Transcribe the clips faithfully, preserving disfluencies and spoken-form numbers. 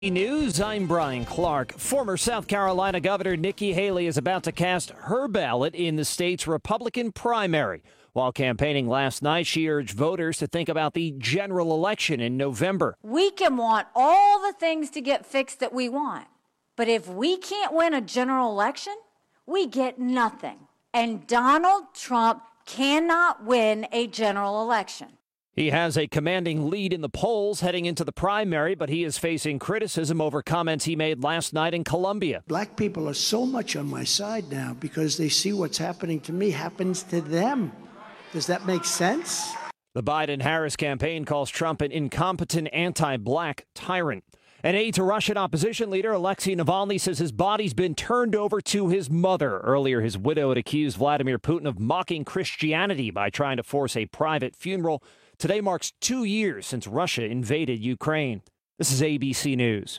News, I'm Brian Clark. Former South Carolina Governor Nikki Haley is about to cast her ballot in the state's Republican primary. While campaigning last night, she urged voters to think about the general election in November. We can want all the things to get fixed that we want, but if we can't win a general election, we get nothing. And Donald Trump cannot win a general election. He has a commanding lead in the polls heading into the primary, but he is facing criticism over comments he made last night in Columbia. Black people are so much on my side now because they see what's happening to me happens to them. Does that make sense? The Biden-Harris campaign calls Trump an incompetent anti-black tyrant. An aide to Russian opposition leader Alexei Navalny says his body's been turned over to his mother. Earlier, his widow had accused Vladimir Putin of mocking Christianity by trying to force a private funeral. Today marks two years since Russia invaded Ukraine. This is A B C News.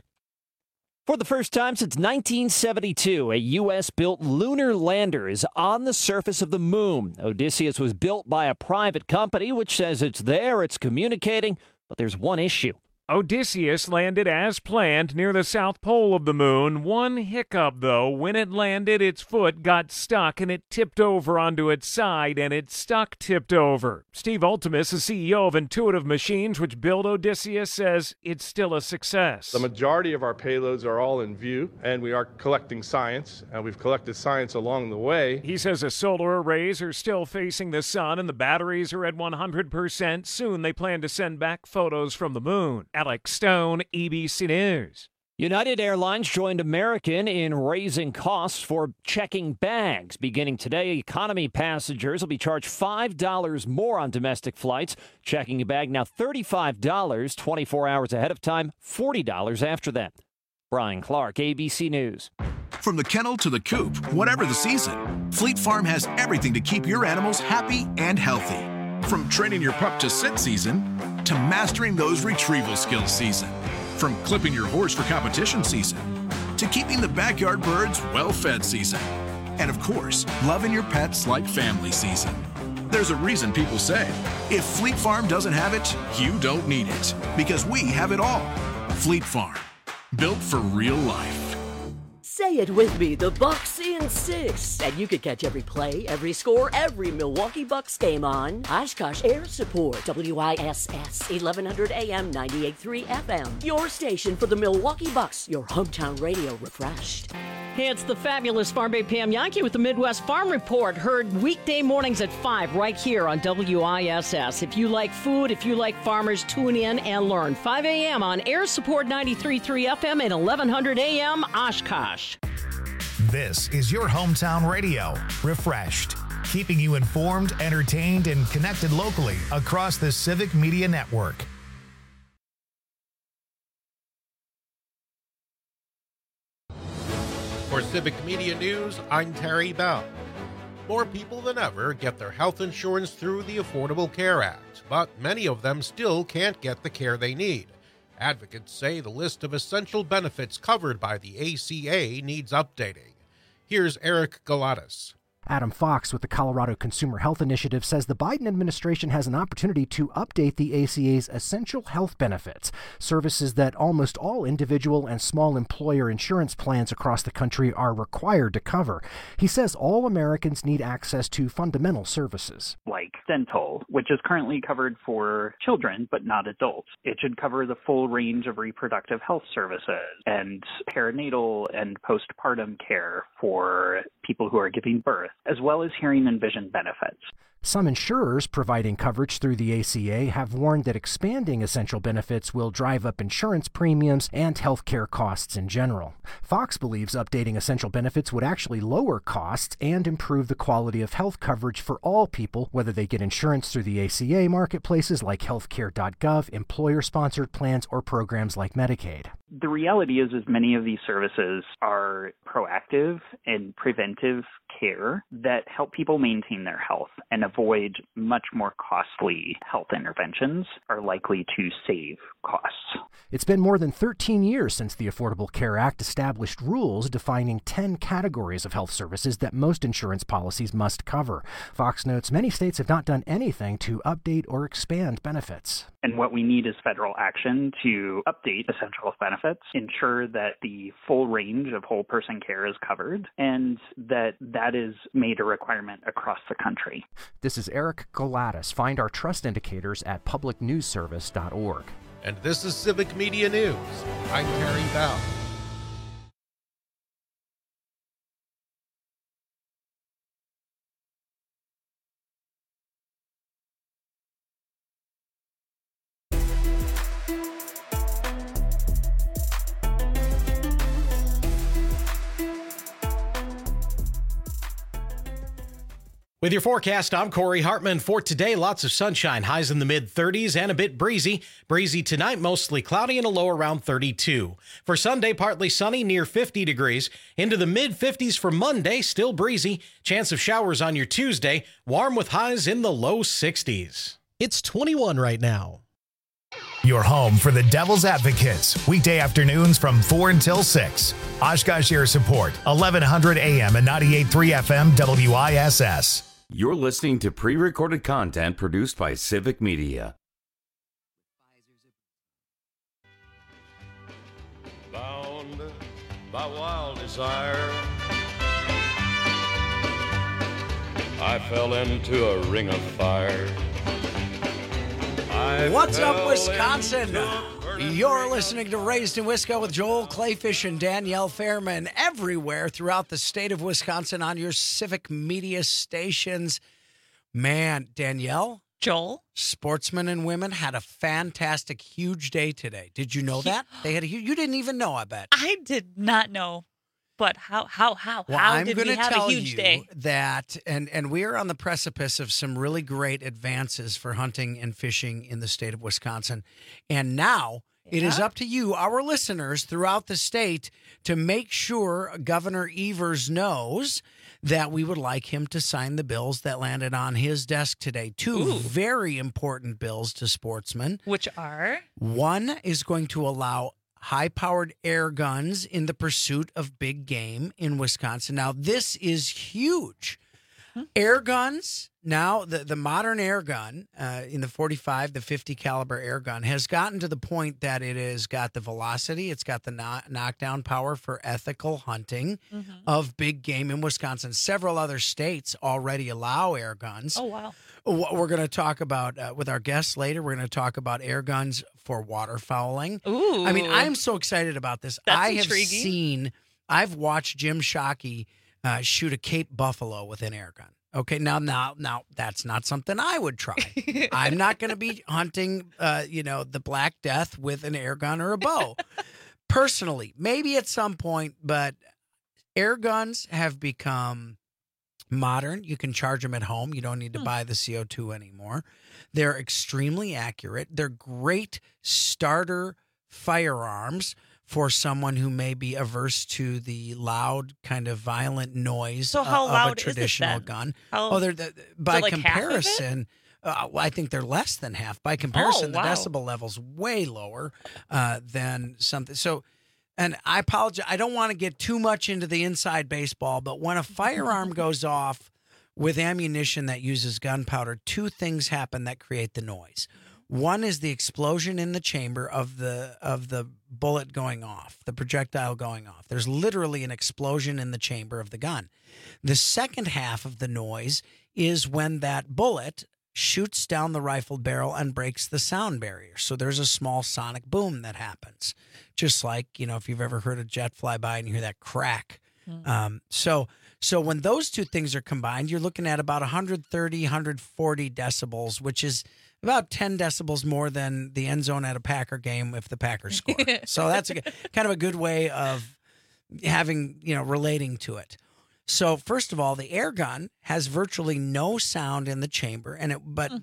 For the first time since nineteen seventy-two, a U S-built lunar lander is on the surface of the moon. Odysseus was built by a private company, which says it's there, it's communicating, but there's one issue. Odysseus landed as planned near the south pole of the moon. One hiccup, though. When it landed, its foot got stuck and it tipped over onto its side, and it stuck tipped over. Steve Ultimus, the C E O of Intuitive Machines, which built Odysseus, says it's still a success. The majority of our payloads are all in view, and we are collecting science, and we've collected science along the way. He says the solar arrays are still facing the sun, and the batteries are at one hundred percent. Soon they plan to send back photos from the moon. Alex Stone, A B C News. United Airlines joined American in raising costs for checking bags. Beginning today, economy passengers will be charged five dollars more on domestic flights. Checking a bag now thirty-five dollars, twenty-four hours ahead of time, forty dollars after that. Brian Clark, A B C News. From the kennel to the coop, whatever the season, Fleet Farm has everything to keep your animals happy and healthy. From training your pup to sit season to mastering those retrieval skills season. From clipping your horse for competition season to keeping the backyard birds well-fed season. And of course, loving your pets like family season. There's a reason people say, if Fleet Farm doesn't have it, you don't need it. Because we have it all. Fleet Farm, built for real life. Say it with me, the Bucks in six. And you can catch every play, every score, every Milwaukee Bucks game on Oshkosh Air Support, W I S S, eleven hundred A M, ninety-eight point three F M. Your station for the Milwaukee Bucks, your hometown radio refreshed. Hey, it's the fabulous Farm Bay Pam Yankee with the Midwest Farm Report, heard weekday mornings at five right here on W I S S. If you like food, if you like farmers, tune in and learn. five A M on Air Support ninety-three point three F M and eleven hundred A M Oshkosh. This is your hometown radio, refreshed, keeping you informed, entertained, and connected locally across the Civic Media Network. For Civic Media News, I'm Terry Bell. More people than ever get their health insurance through the Affordable Care Act, but many of them still can't get the care they need. Advocates say the list of essential benefits covered by the A C A needs updating. Here's Eric Galatas. Adam Fox with the Colorado Consumer Health Initiative says the Biden administration has an opportunity to update the A C A's essential health benefits, services that almost all individual and small employer insurance plans across the country are required to cover. He says all Americans need access to fundamental services. Like dental, which is currently covered for children but not adults. It should cover the full range of reproductive health services and perinatal and postpartum care for people who are giving birth, as well as hearing and vision benefits. Some insurers providing coverage through the A C A have warned that expanding essential benefits will drive up insurance premiums and health care costs in general. Fox believes updating essential benefits would actually lower costs and improve the quality of health coverage for all people, whether they get insurance through the A C A marketplaces like healthcare dot gov, employer-sponsored plans, or programs like Medicaid. The reality is, is many of these services are proactive and preventive care that help people maintain their health and avoid much more costly health interventions are likely to save costs. It's been more than thirteen years since the Affordable Care Act established rules defining ten categories of health services that most insurance policies must cover. Fox notes many states have not done anything to update or expand benefits. And what we need is federal action to update essential health benefits, ensure that the full range of whole person care is covered, and that that is made a requirement across the country. This is Eric Galatis. Find our trust indicators at public news service dot org. And this is Civic Media News. I'm Terry Bell. With your forecast, I'm Corey Hartman. For today, lots of sunshine, highs in the mid thirties and a bit breezy. Breezy tonight, mostly cloudy and a low around thirty-two. For Sunday, partly sunny, near fifty degrees. Into the mid fifties for Monday, still breezy. Chance of showers on your Tuesday, warm with highs in the low sixties. It's twenty-one right now. Your home for the Devil's Advocates, weekday afternoons from four until six. Oshkosh Air Support, eleven hundred A M and ninety-eight point three F M W I S S. You're listening to pre-recorded content produced by Civic Media. Bound by wild desire, I fell into a ring of fire. I What's up, fell Wisconsin? into a burning You're listening to Raised in Wisco with Joel Clayfish and Danielle Fairman everywhere throughout the state of Wisconsin on your Civic Media stations. Man, Danielle, Joel, sportsmen and women had a fantastic, huge day today. Did you know that? They had a huge, you didn't even know, I bet. I did not know. But how, how, how, Well, how I'm did we gonna have tell a huge you day? that, and, and we are on the precipice of some really great advances for hunting and fishing in the state of Wisconsin. And now it is up to you, our listeners throughout the state, to make sure Governor Evers knows that we would like him to sign the bills that landed on his desk today. Two Ooh. very important bills to sportsmen. Which are? One is going to allow high-powered air guns in the pursuit of big game in Wisconsin. Now, this is huge. Hmm. Air guns, now the, the modern air gun uh, in the forty-five, the fifty caliber air gun has gotten to the point that it has got the velocity, it's got the no- knockdown power for ethical hunting Mm-hmm. of big game in Wisconsin. Several other states already allow air guns. Oh, wow. What we're going to talk about uh, with our guests later, we're going to talk about air guns for waterfowling. Ooh. I mean, I'm so excited about this. That's I have intriguing. seen, I've watched Jim Shockey uh, shoot a Cape Buffalo with an air gun. Okay, now, now, now, that's not something I would try. I'm not going to be hunting, uh, you know, the Black Death with an air gun or a bow. Personally, maybe at some point, but air guns have become modern. You can charge them at home. You don't need to Hmm. buy the C O two anymore. They're extremely accurate. They're great starter firearms for someone who may be averse to the loud, kind of violent noise So how uh, of loud a is it traditional then? gun. How- oh, they're, they're by like half of it? comparison. Uh, well, I think they're less than half. By comparison, Oh, wow. the decibel level's way lower uh, than something. So, and I apologize. I don't want to get too much into the inside baseball, but when a firearm goes off with ammunition that uses gunpowder, two things happen that create the noise. One is the explosion in the chamber of the of the bullet going off, the projectile going off. There's literally an explosion in the chamber of the gun. The second half of the noise is when that bullet shoots down the rifle barrel and breaks the sound barrier. So there's a small sonic boom that happens. Just like, you know, if you've ever heard a jet fly by and you hear that crack. Mm. Um, so so when those two things are combined, you're looking at about one thirty, one forty decibels, which is about ten decibels more than the end zone at a Packer game if the Packers score. So that's a, good- kind of a good way of having, you know, relating to it. So first of all, the air gun has virtually no sound in the chamber, and it but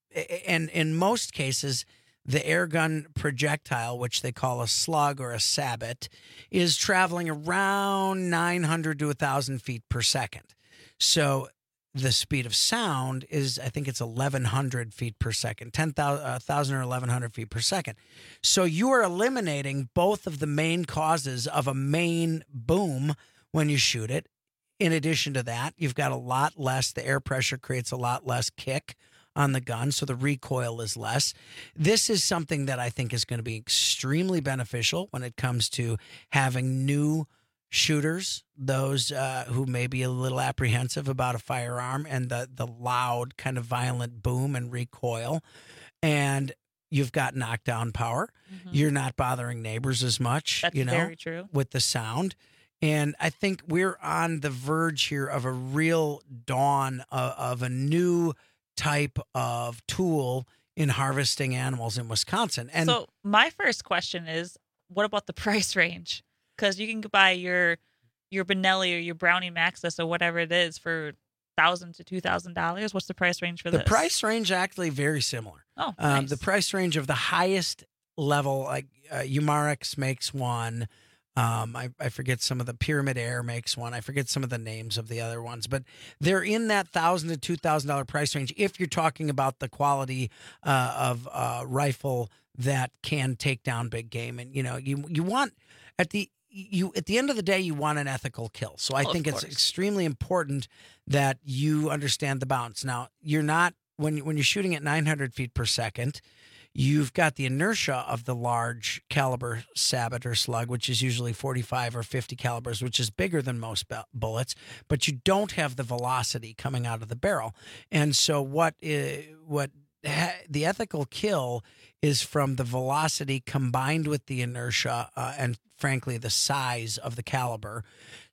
and in most cases, the air gun projectile, which they call a slug or a sabot, is traveling around nine hundred to one thousand feet per second. So the speed of sound is, I think it's eleven hundred feet per second, ten thousand or eleven hundred feet per second. So you are eliminating both of the main causes of a main boom when you shoot it. In addition to that, you've got a lot less, the air pressure creates a lot less kick on the gun, so the recoil is less. This is something that I think is going to be extremely beneficial when it comes to having new shooters, those uh, who may be a little apprehensive about a firearm and the the loud kind of violent boom and recoil. And you've got knockdown power. Mm-hmm. You're not bothering neighbors as much. That's you know, very true. With the sound. And I think we're on the verge here of a real dawn of, of a new type of tool in harvesting animals in Wisconsin. And so my first question is, what about the price range? Because you can buy your your Benelli or your Browning Maxus or whatever it is for thousand to two thousand dollars. What's the price range for the this? The price range actually very similar. Oh, um, nice. The price range of the highest level, like uh, Umarex makes one. Um, I, I forget some of the Pyramid Air makes one. I forget some of the names of the other ones, but they're in that thousand to two thousand dollar price range. If you're talking about the quality uh, of uh, rifle that can take down big game, and you know, you you want at the you at the end of the day, you want an ethical kill. So I oh, think it's extremely important that you understand the bounds. Now, you're not when when you're shooting at nine hundred feet per second. You've got the inertia of the large caliber sabot or slug, which is usually forty-five or fifty calibers, which is bigger than most bullets, but you don't have the velocity coming out of the barrel. And so what is, what ha, the ethical kill is from the velocity combined with the inertia uh, and, frankly, the size of the caliber.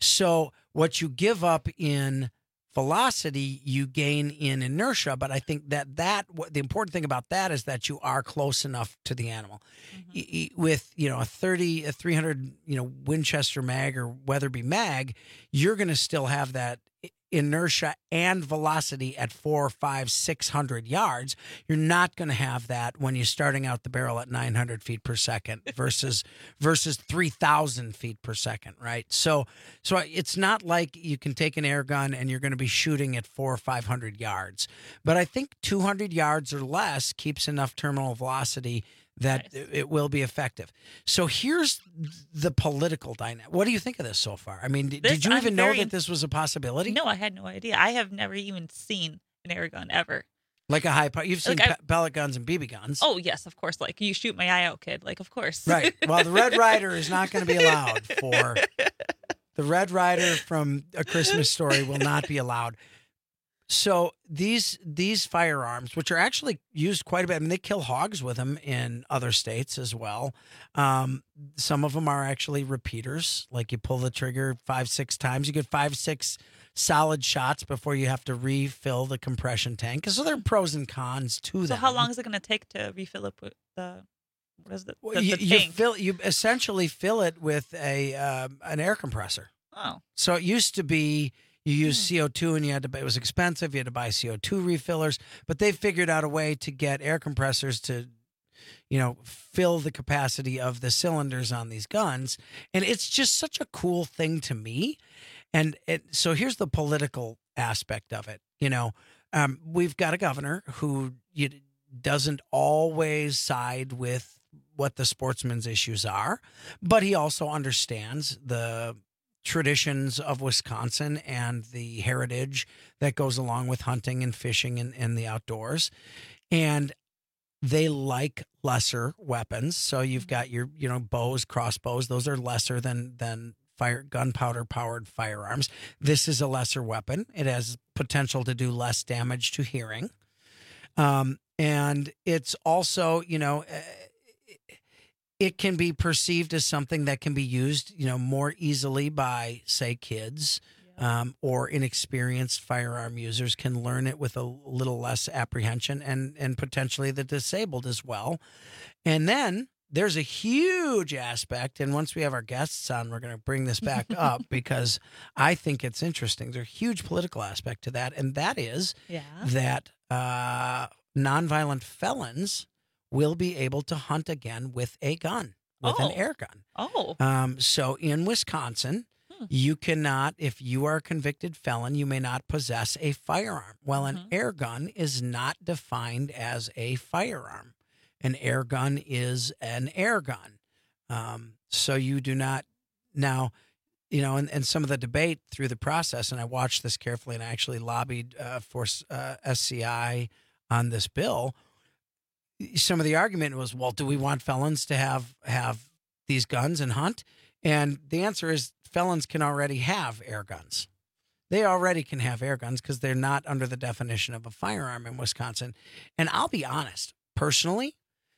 So what you give up in velocity, you gain in inertia, but I think that that the important thing about that is that you are close enough to the animal. Mm-hmm. With you know a thirty, a three hundred, you know Winchester mag or Weatherby mag, you're going to still have that inertia and velocity at four, five, six hundred yards. You're not going to have that when you're starting out the barrel at nine hundred feet per second versus versus three thousand feet per second, right? So, so it's not like you can take an air gun and you're going to be shooting at four or five hundred yards. But I think two hundred yards or less keeps enough terminal velocity that nice. It will be effective. So here's the political dynamic. What do you think of this so far? I mean, this, did you even I'm know very, that this was a possibility? No, I had no idea. I have never even seen an air gun ever. Like a high power. You've seen like pe- pellet guns and B B guns. Oh, yes, of course. Like, you shoot my eye out, kid. Like, of course. Right. Well, the Red Ryder is not going to be allowed for... The Red Ryder from A Christmas Story will not be allowed. So these these firearms, which are actually used quite a bit, I mean, they kill hogs with them in other states as well. Um, some of them are actually repeaters, like you pull the trigger five, six times. You get five, six solid shots before you have to refill the compression tank. So there are pros and cons to so them. So how long is it going to take to refill it with the... What is the, well, the, you, the you tank? fill you essentially fill it with a um, an air compressor. Oh. So it used to be... You use C O two and you had to buy, it was expensive. You had to buy C O two refillers, but they figured out a way to get air compressors to, you know, fill the capacity of the cylinders on these guns. And it's just such a cool thing to me. And it, so here's the political aspect of it. You know, um, we've got a governor who you, doesn't always side with what the sportsman's issues are, but he also understands the traditions of Wisconsin and the heritage that goes along with hunting and fishing and, and the outdoors. And they like lesser weapons. So you've got your, you know, bows, crossbows. Those are lesser than, than fire, gunpowder powered firearms. This is a lesser weapon. It has potential to do less damage to hearing. Um, and it's also, you know, it can be perceived as something that can be used, you know, more easily by, say, kids yeah. um, or inexperienced firearm users can learn it with a little less apprehension, and and potentially the disabled as well. And then there's a huge aspect, and once we have our guests on, we're going to bring this back up because I think it's interesting. There's a huge political aspect to that, and that is yeah. that uh, nonviolent felons will be able to hunt again with a gun, with oh. an air gun. Oh. Um, so in Wisconsin, hmm. Mm-hmm. You cannot, if you are a convicted felon, you may not possess a firearm. Well, an mm-hmm. air gun is not defined as a firearm. An air gun is an air gun. Um, so you do not now, you know, and, and some of the debate through the process, and I watched this carefully, and I actually lobbied uh, for uh, S C I on this bill. Some of the argument was, well, do we want felons to have have these guns and hunt? And the answer is felons can already have air guns. They already can have air guns because they're not under the definition of a firearm in Wisconsin. And I'll be honest, personally,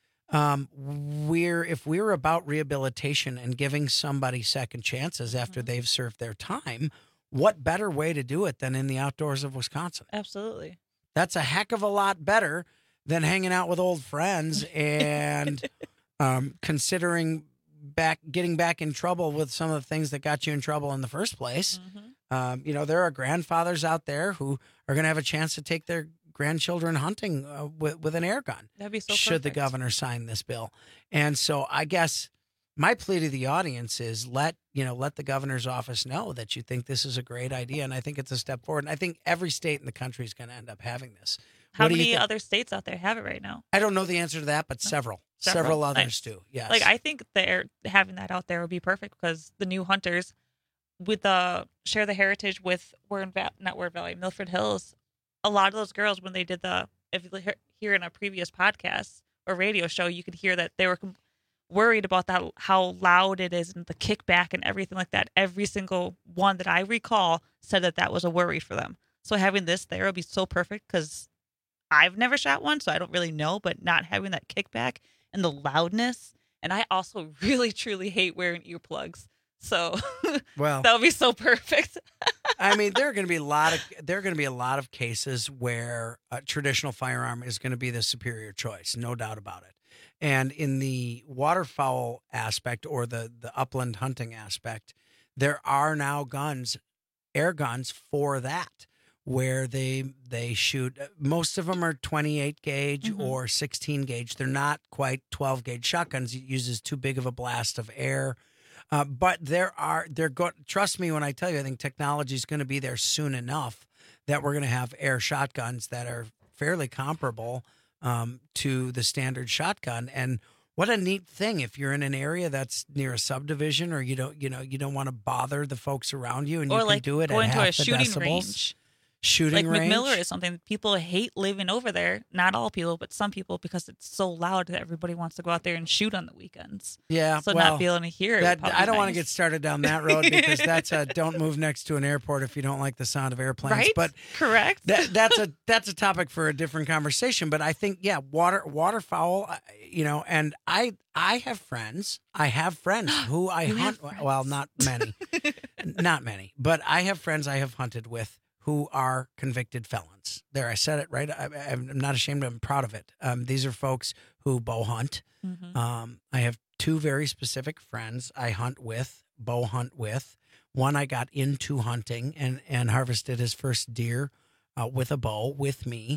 um, we're if we're about rehabilitation and giving somebody second chances after mm-hmm. they've served their time, what better way to do it than in the outdoors of Wisconsin? Absolutely. That's a heck of a lot better than hanging out with old friends and um, considering back getting back in trouble with some of the things that got you in trouble in the first place. Mm-hmm. Um, you know, there are grandfathers out there who are going to have a chance to take their grandchildren hunting uh, with, with an air gun. That'd be so should perfect. The governor sign this bill. And so I guess my plea to the audience is let, you know, let the governor's office know that you think this is a great idea. And I think it's a step forward. And I think every state in the country is going to end up having this. How many other states out there have it right now? I don't know the answer to that, but several. Several, several others nice. do, yes. Like, I think they're having that out there would be perfect because the new hunters with the share the heritage with Ward Va- not Ward Valley, Milford Hills. A lot of those girls, when they did the, if you hear in a previous podcast or radio show, you could hear that they were worried about that, how loud it is and the kickback and everything like that. Every single one that I recall said that that was a worry for them. So having this there would be so perfect because I've never shot one, so I don't really know, but not having that kickback and the loudness. And I also really, truly hate wearing earplugs. So well, that would be so perfect. I mean, there are going to be a lot of there are going to be a lot of cases where a traditional firearm is going to be the superior choice, no doubt about it. And in the waterfowl aspect or the the upland hunting aspect, there are now guns, air guns for that, where they they shoot. Most of them are twenty-eight gauge mm-hmm. or sixteen gauge. They're not quite twelve gauge shotguns. It uses too big of a blast of air. Uh, but there are, they're go- trust me when I tell you, I think technology is going to be there soon enough that we're going to have air shotguns that are fairly comparable um, to the standard shotgun. And what a neat thing if you're in an area that's near a subdivision or you don't, you know, you don't want to bother the folks around you and or you like can do it go at into half a shooting the decibels. range. Shooting like range. McMiller is something people hate living over there. Not all people, but some people, because it's so loud that everybody wants to go out there and shoot on the weekends. Yeah, so well, not being able to hear that. It I don't nice. want to get started down that road because that's a don't move next to an airport if you don't like the sound of airplanes. Right? But correct. That, that's a that's a topic for a different conversation. But I think yeah, water waterfowl, you know, and I I have friends. I have friends who I you hunt. Well, not many, not many, but I have friends I have hunted with who are convicted felons. There, I said it right. I, I'm not ashamed of it. I'm proud of it. Um, these are folks who bow hunt. Mm-hmm. Um, I have two very specific friends I hunt with, bow hunt with. One I got into hunting and, and harvested his first deer uh, with a bow with me.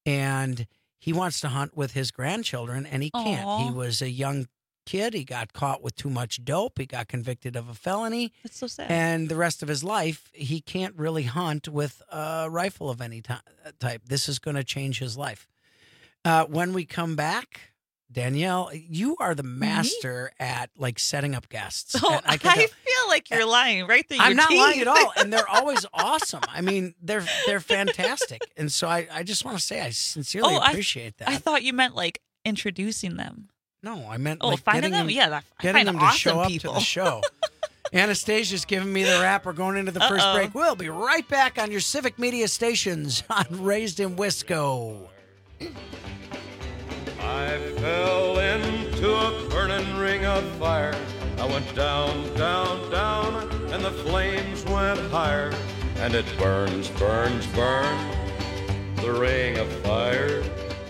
And he wants to hunt with his grandchildren, and he can't. Aww. He was a young kid. He got caught with too much dope. He got convicted of a felony. That's so sad. And the rest of his life, he can't really hunt with a rifle of any type. This is going to change his life. Uh, when we come back, Danielle, you are the master Me? at like setting up guests. Oh, I, I feel like you're lying right there. I'm not teeth. lying at all, and they're always awesome. I mean, they're they're fantastic, and so I, I just want to say I sincerely oh, appreciate I, that. I thought you meant like introducing them. No, I meant oh, like finding getting them. Yeah, that, I getting find them awesome to show people. up to the show. Anastasia's giving me the rap. We're going into the first Uh-oh. break. We'll be right back on your civic media stations on Raised in Wisco. I fell into a burning ring of fire. I went down, down, down, and the flames went higher. And it burns, burns, burns, the ring of fire.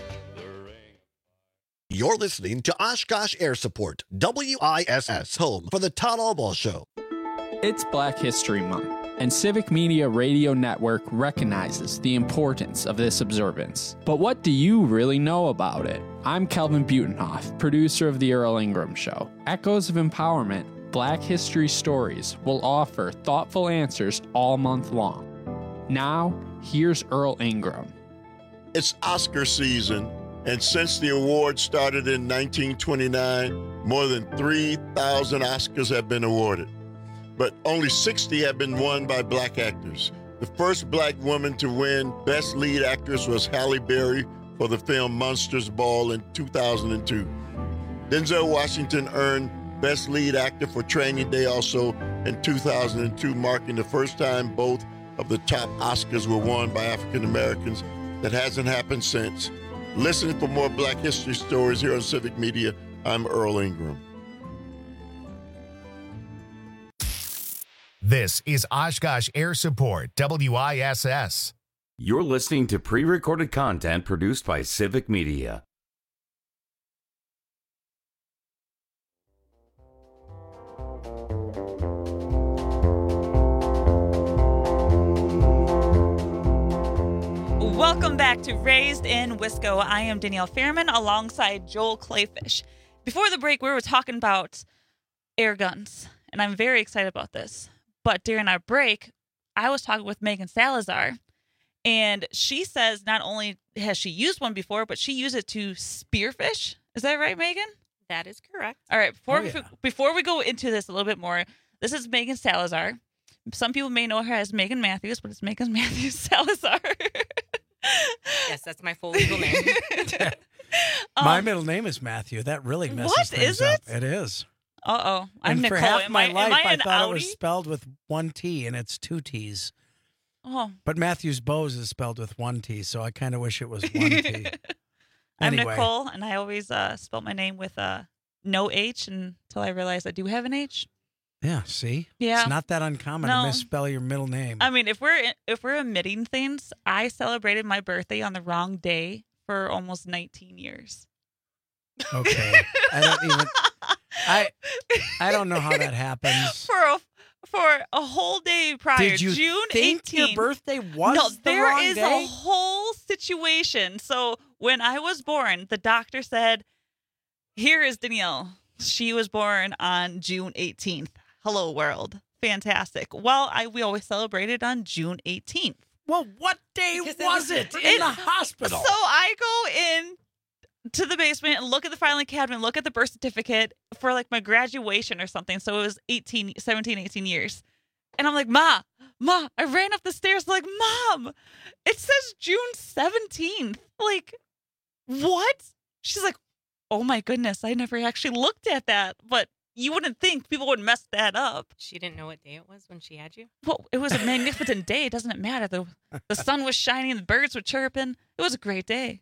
You're listening to Oshkosh Air Support, W I S S, home for the Todd Albaugh Show. It's Black History Month, and Civic Media Radio Network recognizes the importance of this observance. But what do you really know about it? I'm Kelvin Butenhoff, producer of The Earl Ingram Show. Echoes of Empowerment Black History Stories will offer thoughtful answers all month long. Now, here's Earl Ingram. It's Oscar season, and since the award started in nineteen twenty-nine, more than three thousand Oscars have been awarded. But only sixty have been won by black actors. The first black woman to win Best Lead Actress was Halle Berry for the film Monsters Ball in two thousand two. Denzel Washington earned Best Lead Actor for Training Day also in two thousand two, marking the first time both of the top Oscars were won by African Americans. That hasn't happened since. Listen for more Black History Stories here on Civic Media. I'm Earl Ingram. This is Oshkosh Air Support, W I S S. You're listening to pre-recorded content produced by Civic Media. Welcome back to Raised in Wisco. I am Danielle Fairman alongside Joel Clayfish. Before the break, we were talking about air guns, and I'm very excited about this. But during our break, I was talking with Megan Salazar, and she says not only has she used one before, but she used it to spearfish. Is that right, Megan? That is correct. All right. Before, Oh, yeah. we, before we go into this a little bit more, this is Megan Salazar. Some people may know her as Megan Matthews, but it's Megan Matthews Salazar. Yes, that's my full legal name. My Um, middle name is Matthew. That really messes What? things Is up. it? It is. Uh-oh. I'm and Nicole. for half Am my I- am life, I I, an thought it outie? was spelled with one T, and it's two T's. Oh. But Matthews Bose is spelled with one T, so I kind of wish it was one T. I'm Anyway. Nicole, and I always uh, spell my name with uh, no H until I realize I do have an H. Yeah, see? Yeah. It's not that uncommon No. to misspell your middle name. I mean, if we're if we're admitting things, I celebrated my birthday on the wrong day for almost nineteen years. Okay. I don't even I I don't know how that happens. For a for a whole day prior, Did you June think your eighteenth. birthday was no, the there wrong is day? a whole situation. So when I was born, the doctor said, "Here is Danielle. She was born on June eighteenth. Hello, world. Fantastic." Well, I we always celebrated on June eighteenth. Well, what day was it in the hospital? So I go in to the basement and look at the filing cabinet, look at the birth certificate for like my graduation or something. So it was eighteen, seventeen, eighteen years. And I'm like, Ma, Ma, I ran up the stairs like, Mom, it says June seventeenth. Like, what? She's like, oh my goodness, I never actually looked at that. But you wouldn't think people would mess that up. She didn't know what day it was when she had you? Well, it was a magnificent day. Doesn't it matter? The, the sun was shining, the birds were chirping. It was a great day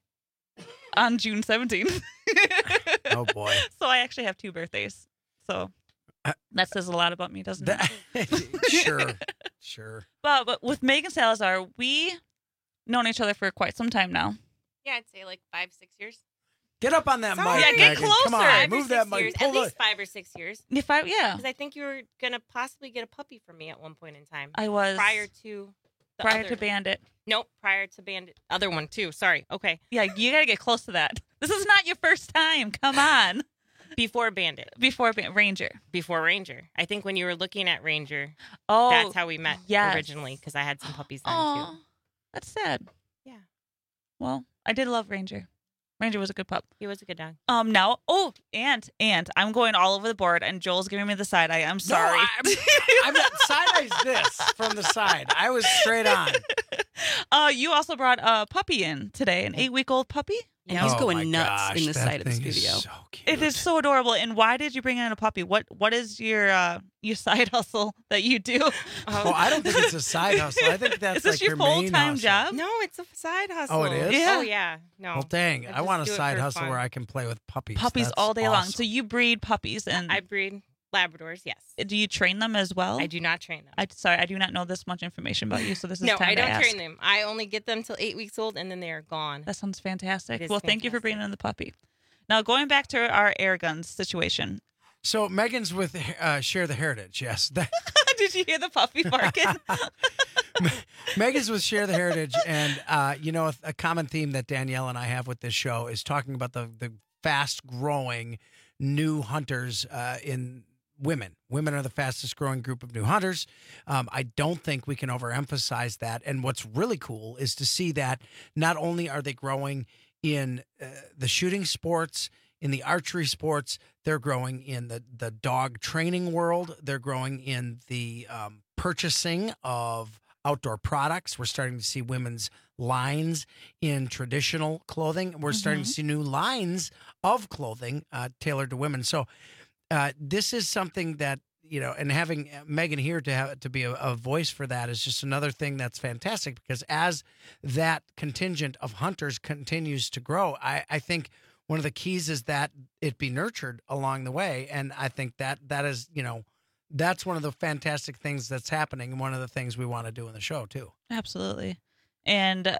on June seventeenth. Oh, boy. So I actually have two birthdays. So that says a lot about me, doesn't it? Sure. Sure. But, but with Megan Salazar, we known each other for quite some time now. Yeah, I'd say like five, six years. Get up on that Sorry. mic. Yeah, get Megan. closer. Come on, Five or move six that mic. years. Pull At the- least five or six years. If I, yeah. Because I think you were going to possibly get a puppy from me at one point in time. I was. Prior to the Prior other- to Bandit. Nope, prior to Bandit. Other one too. Sorry. Okay. Yeah, you got to get close to that. This is not your first time. Come on. Before Bandit. Before Ban- Ranger. Before Ranger. I think when you were looking at Ranger, Oh, that's how we met yes. originally because I had some puppies then Oh, too. that's sad. Yeah. Well, I did love Ranger. Ranger was a good pup. He was a good dog. Um. Now, oh, and and I'm going all over the board, and Joel's giving me the side eye. I'm sorry. No, I'm not side eyes this from the side. I was straight on. Uh, you also brought a puppy in today, an eight week old puppy. And he's Oh going my nuts gosh, in the that side of the thing is studio. so cute. It is so adorable. And why did you bring in a puppy? What What is your uh your side hustle that you do? Well, I don't think it's a side hustle. I think that's Is this like your your full main time hustle. job? No, it's a side hustle. Oh, it is? Yeah. Oh, yeah. No. Well, dang, I I, just want a do it side for hustle fun. where I can play with puppies. Puppies That's all day long. awesome. So you breed puppies, and I breed Labradors, yes. do you train them as well? I do not train them. I sorry, I do not know this much information about you. So this is no, time I to don't ask. train them. I only get them till eight weeks old, and then they are gone. That sounds fantastic. It is Well, thank you for bringing in the puppy. Now, going back to our air guns situation. So Megan's with uh, Share the Heritage. Yes. That- Did you hear the puppy barking? Megan's with Share the Heritage, and uh, you know, a, a common theme that Danielle and I have with this show is talking about the the fast growing new hunters uh, in women. Women are the fastest growing group of new hunters. Um, I don't think we can overemphasize that. And what's really cool is to see that not only are they growing in uh, the shooting sports, in the archery sports, they're growing in the, the dog training world. They're growing in the um, purchasing of outdoor products. We're starting to see women's lines in traditional clothing. We're mm-hmm. starting to see new lines of clothing uh, tailored to women. So uh, this is something that, you know, and having Megan here to have to be a, a voice for that is just another thing that's fantastic, because as that contingent of hunters continues to grow, I, I think one of the keys is that it be nurtured along the way. And I think that that is, you know, that's one of the fantastic things that's happening, and one of the things we want to do in the show too. Absolutely. And uh,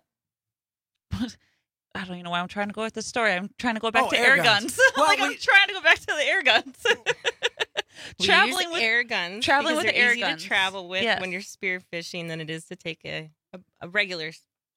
I don't even know why I'm trying to go with this story. I'm trying to go back oh, to air, air guns. guns. Well, like we, I'm trying to go back to the air guns. We traveling use with air guns. Traveling because with they're air easier guns to travel with yes. when you're spear fishing than it is to take a, a, a regular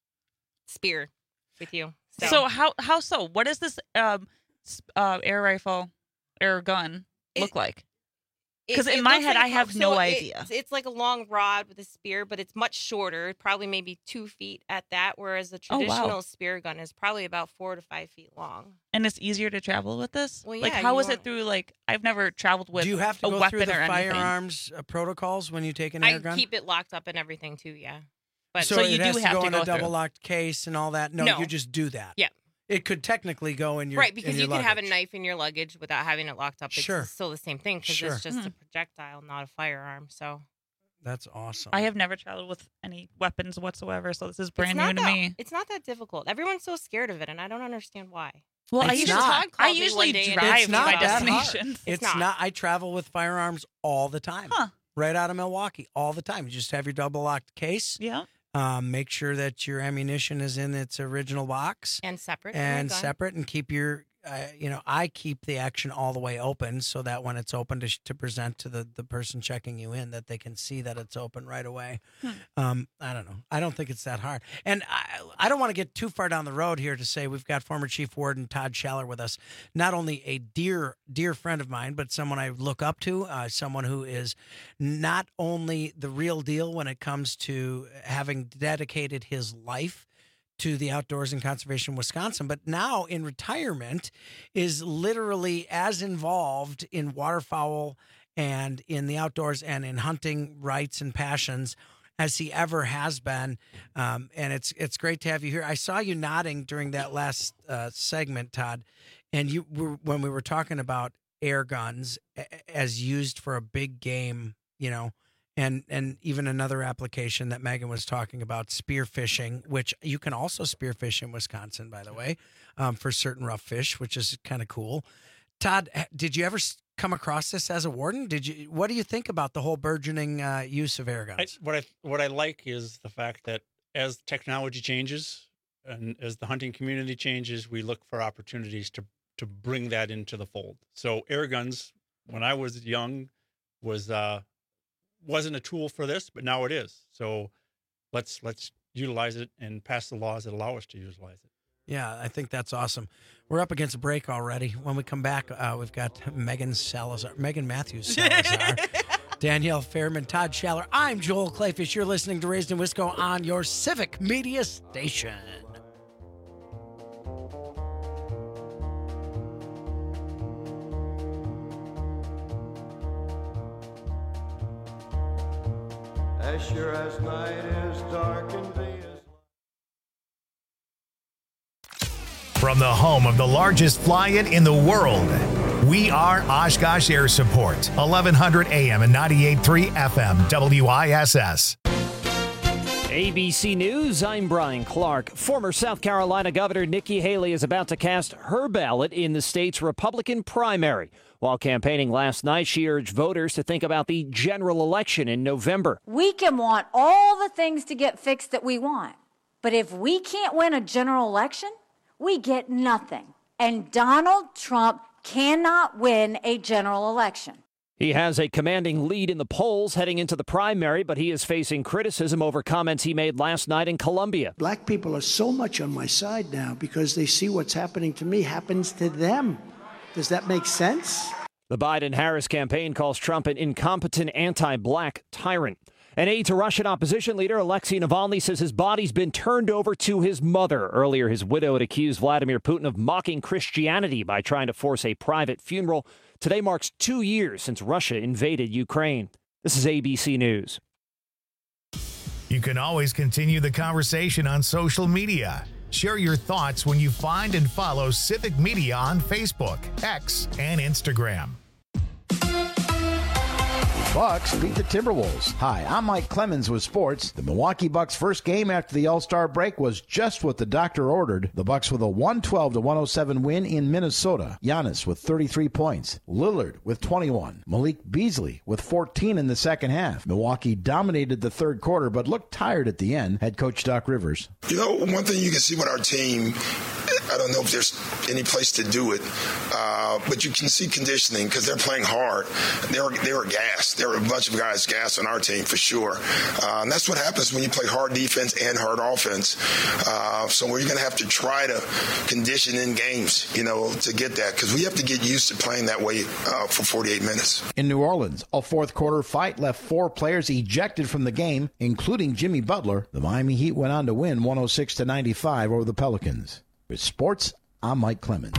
spear with you. So, so how how so? What does this um uh, air rifle, air gun look it, like? It- Because in it my looks head, like I a- have so no it- idea. It's, it's like a long rod with a spear, but it's much shorter, probably maybe two feet at that, whereas the Oh, wow. traditional spear gun is probably about four to five feet long. And it's easier to travel with this? Well, like, yeah, how you is it want- through, like, I've never traveled with do you have to a go weapon through the or anything. firearms uh, protocols when you take an I air gun? keep it locked up and everything too, yeah. But so, So it you do has have to go to in go a through. double locked case and all that. No, No. you just do that. Yeah. It could technically go in your right, because in your you could have a luggage. knife in your luggage without having it locked up. It's Sure. still the same thing because Sure. it's just Hmm. a projectile, not a firearm. So That's awesome. I have never traveled with any weapons whatsoever, so this is brand it's new not to that, me. It's not that difficult. Everyone's so scared of it, and I don't understand why. Well, I It's usually, not. Todd I called me usually one day and drive It's to not my that hard. destination. It's, It's not. not. I travel with firearms all the time. Huh. Right out of Milwaukee, all the time. You just have your double locked case. Yeah. Um, make sure that your ammunition is in its original box And separate. from your and gun. separate, and keep your. Uh, you know, I keep the action all the way open so that when it's open to, sh- to present to the, the person checking you in, that they can see that it's open right away. Hmm. Um, I don't know. I don't think it's that hard. And I, I don't want to get too far down the road here to say we've got former Chief Warden Todd Schaller with us. Not only a dear, dear friend of mine, but someone I look up to, uh, someone who is not only the real deal when it comes to having dedicated his life to the outdoors and conservation Wisconsin, but now in retirement is literally as involved in waterfowl and in the outdoors and in hunting rights and passions as he ever has been. Um, and it's it's great to have you here. I saw you nodding during that last uh, segment, Todd, and you were, when we were talking about air guns a- as used for a big game, you know, And and even another application that Megan was talking about, spearfishing, which you can also spearfish in Wisconsin, by the way, um, for certain rough fish, which is kind of cool. Todd, h- did you ever s- come across this as a warden? Did you? What do you think about the whole burgeoning uh, use of air I, guns? what I what I like is the fact that as technology changes and as the hunting community changes, we look for opportunities to to bring that into the fold. So air guns, when I was young, was uh, wasn't a tool for this, but now it is. So let's let's utilize it and pass the laws that allow us to utilize it. Yeah, I think that's awesome. We're up against a break already. When we come back, uh, we've got Megan Salazar, Megan Matthews Salazar, Danielle Fairman, Todd Schaller. I'm Joel Clayfish. You're listening to Raised in Wisco on your Civic Media Station. As sure as night is dark and day is From the home of the largest fly-in in the world, we are Oshkosh Air Support, eleven hundred A M and ninety-eight point three F M, W I S S. A B C News, I'm Brian Clark. Former South Carolina Governor Nikki Haley is about to cast her ballot in the state's Republican primary. While campaigning last night, she urged voters to think about the general election in November. We can want all the things to get fixed that we want, but if we can't win a general election, we get nothing. And Donald Trump cannot win a general election. He has a commanding lead in the polls heading into the primary, but he is facing criticism over comments he made last night in Columbia. Black people are so much on my side now because they see what's happening to me happens to them. Does that make sense? The Biden-Harris campaign calls Trump an incompetent anti-black tyrant. An aide to Russian opposition leader Alexei Navalny says his body's been turned over to his mother. Earlier, his widow had accused Vladimir Putin of mocking Christianity by trying to force a private funeral. Today marks two years since Russia invaded Ukraine. This is A B C News. You can always continue the conversation on social media. Share your thoughts when you find and follow Civic Media on Facebook, X, and Instagram. Bucks beat the Timberwolves. Hi, I'm Mike Clemens with sports. The Milwaukee Bucks' first game after the All-Star break was just what the doctor ordered. The Bucks with a one twelve to one oh seven win in Minnesota. Giannis with thirty-three points. Lillard with twenty-one. Malik Beasley with fourteen in the second half. Milwaukee dominated the third quarter but looked tired at the end. Head coach Doc Rivers. You know, one thing you can see with our team, I don't know if there's any place to do it, uh, but you can see conditioning because they're playing hard. They were, they were gassed. There were a bunch of guys gassed on our team for sure. Uh, and that's what happens when you play hard defense and hard offense. Uh, so we're going to have to try to condition in games, you know, to get that because we have to get used to playing that way uh, for forty-eight minutes. In New Orleans, a fourth quarter fight left four players ejected from the game, including Jimmy Butler. The Miami Heat went on to win one oh six to ninety-five over the Pelicans. With sports, I'm Mike Clemens.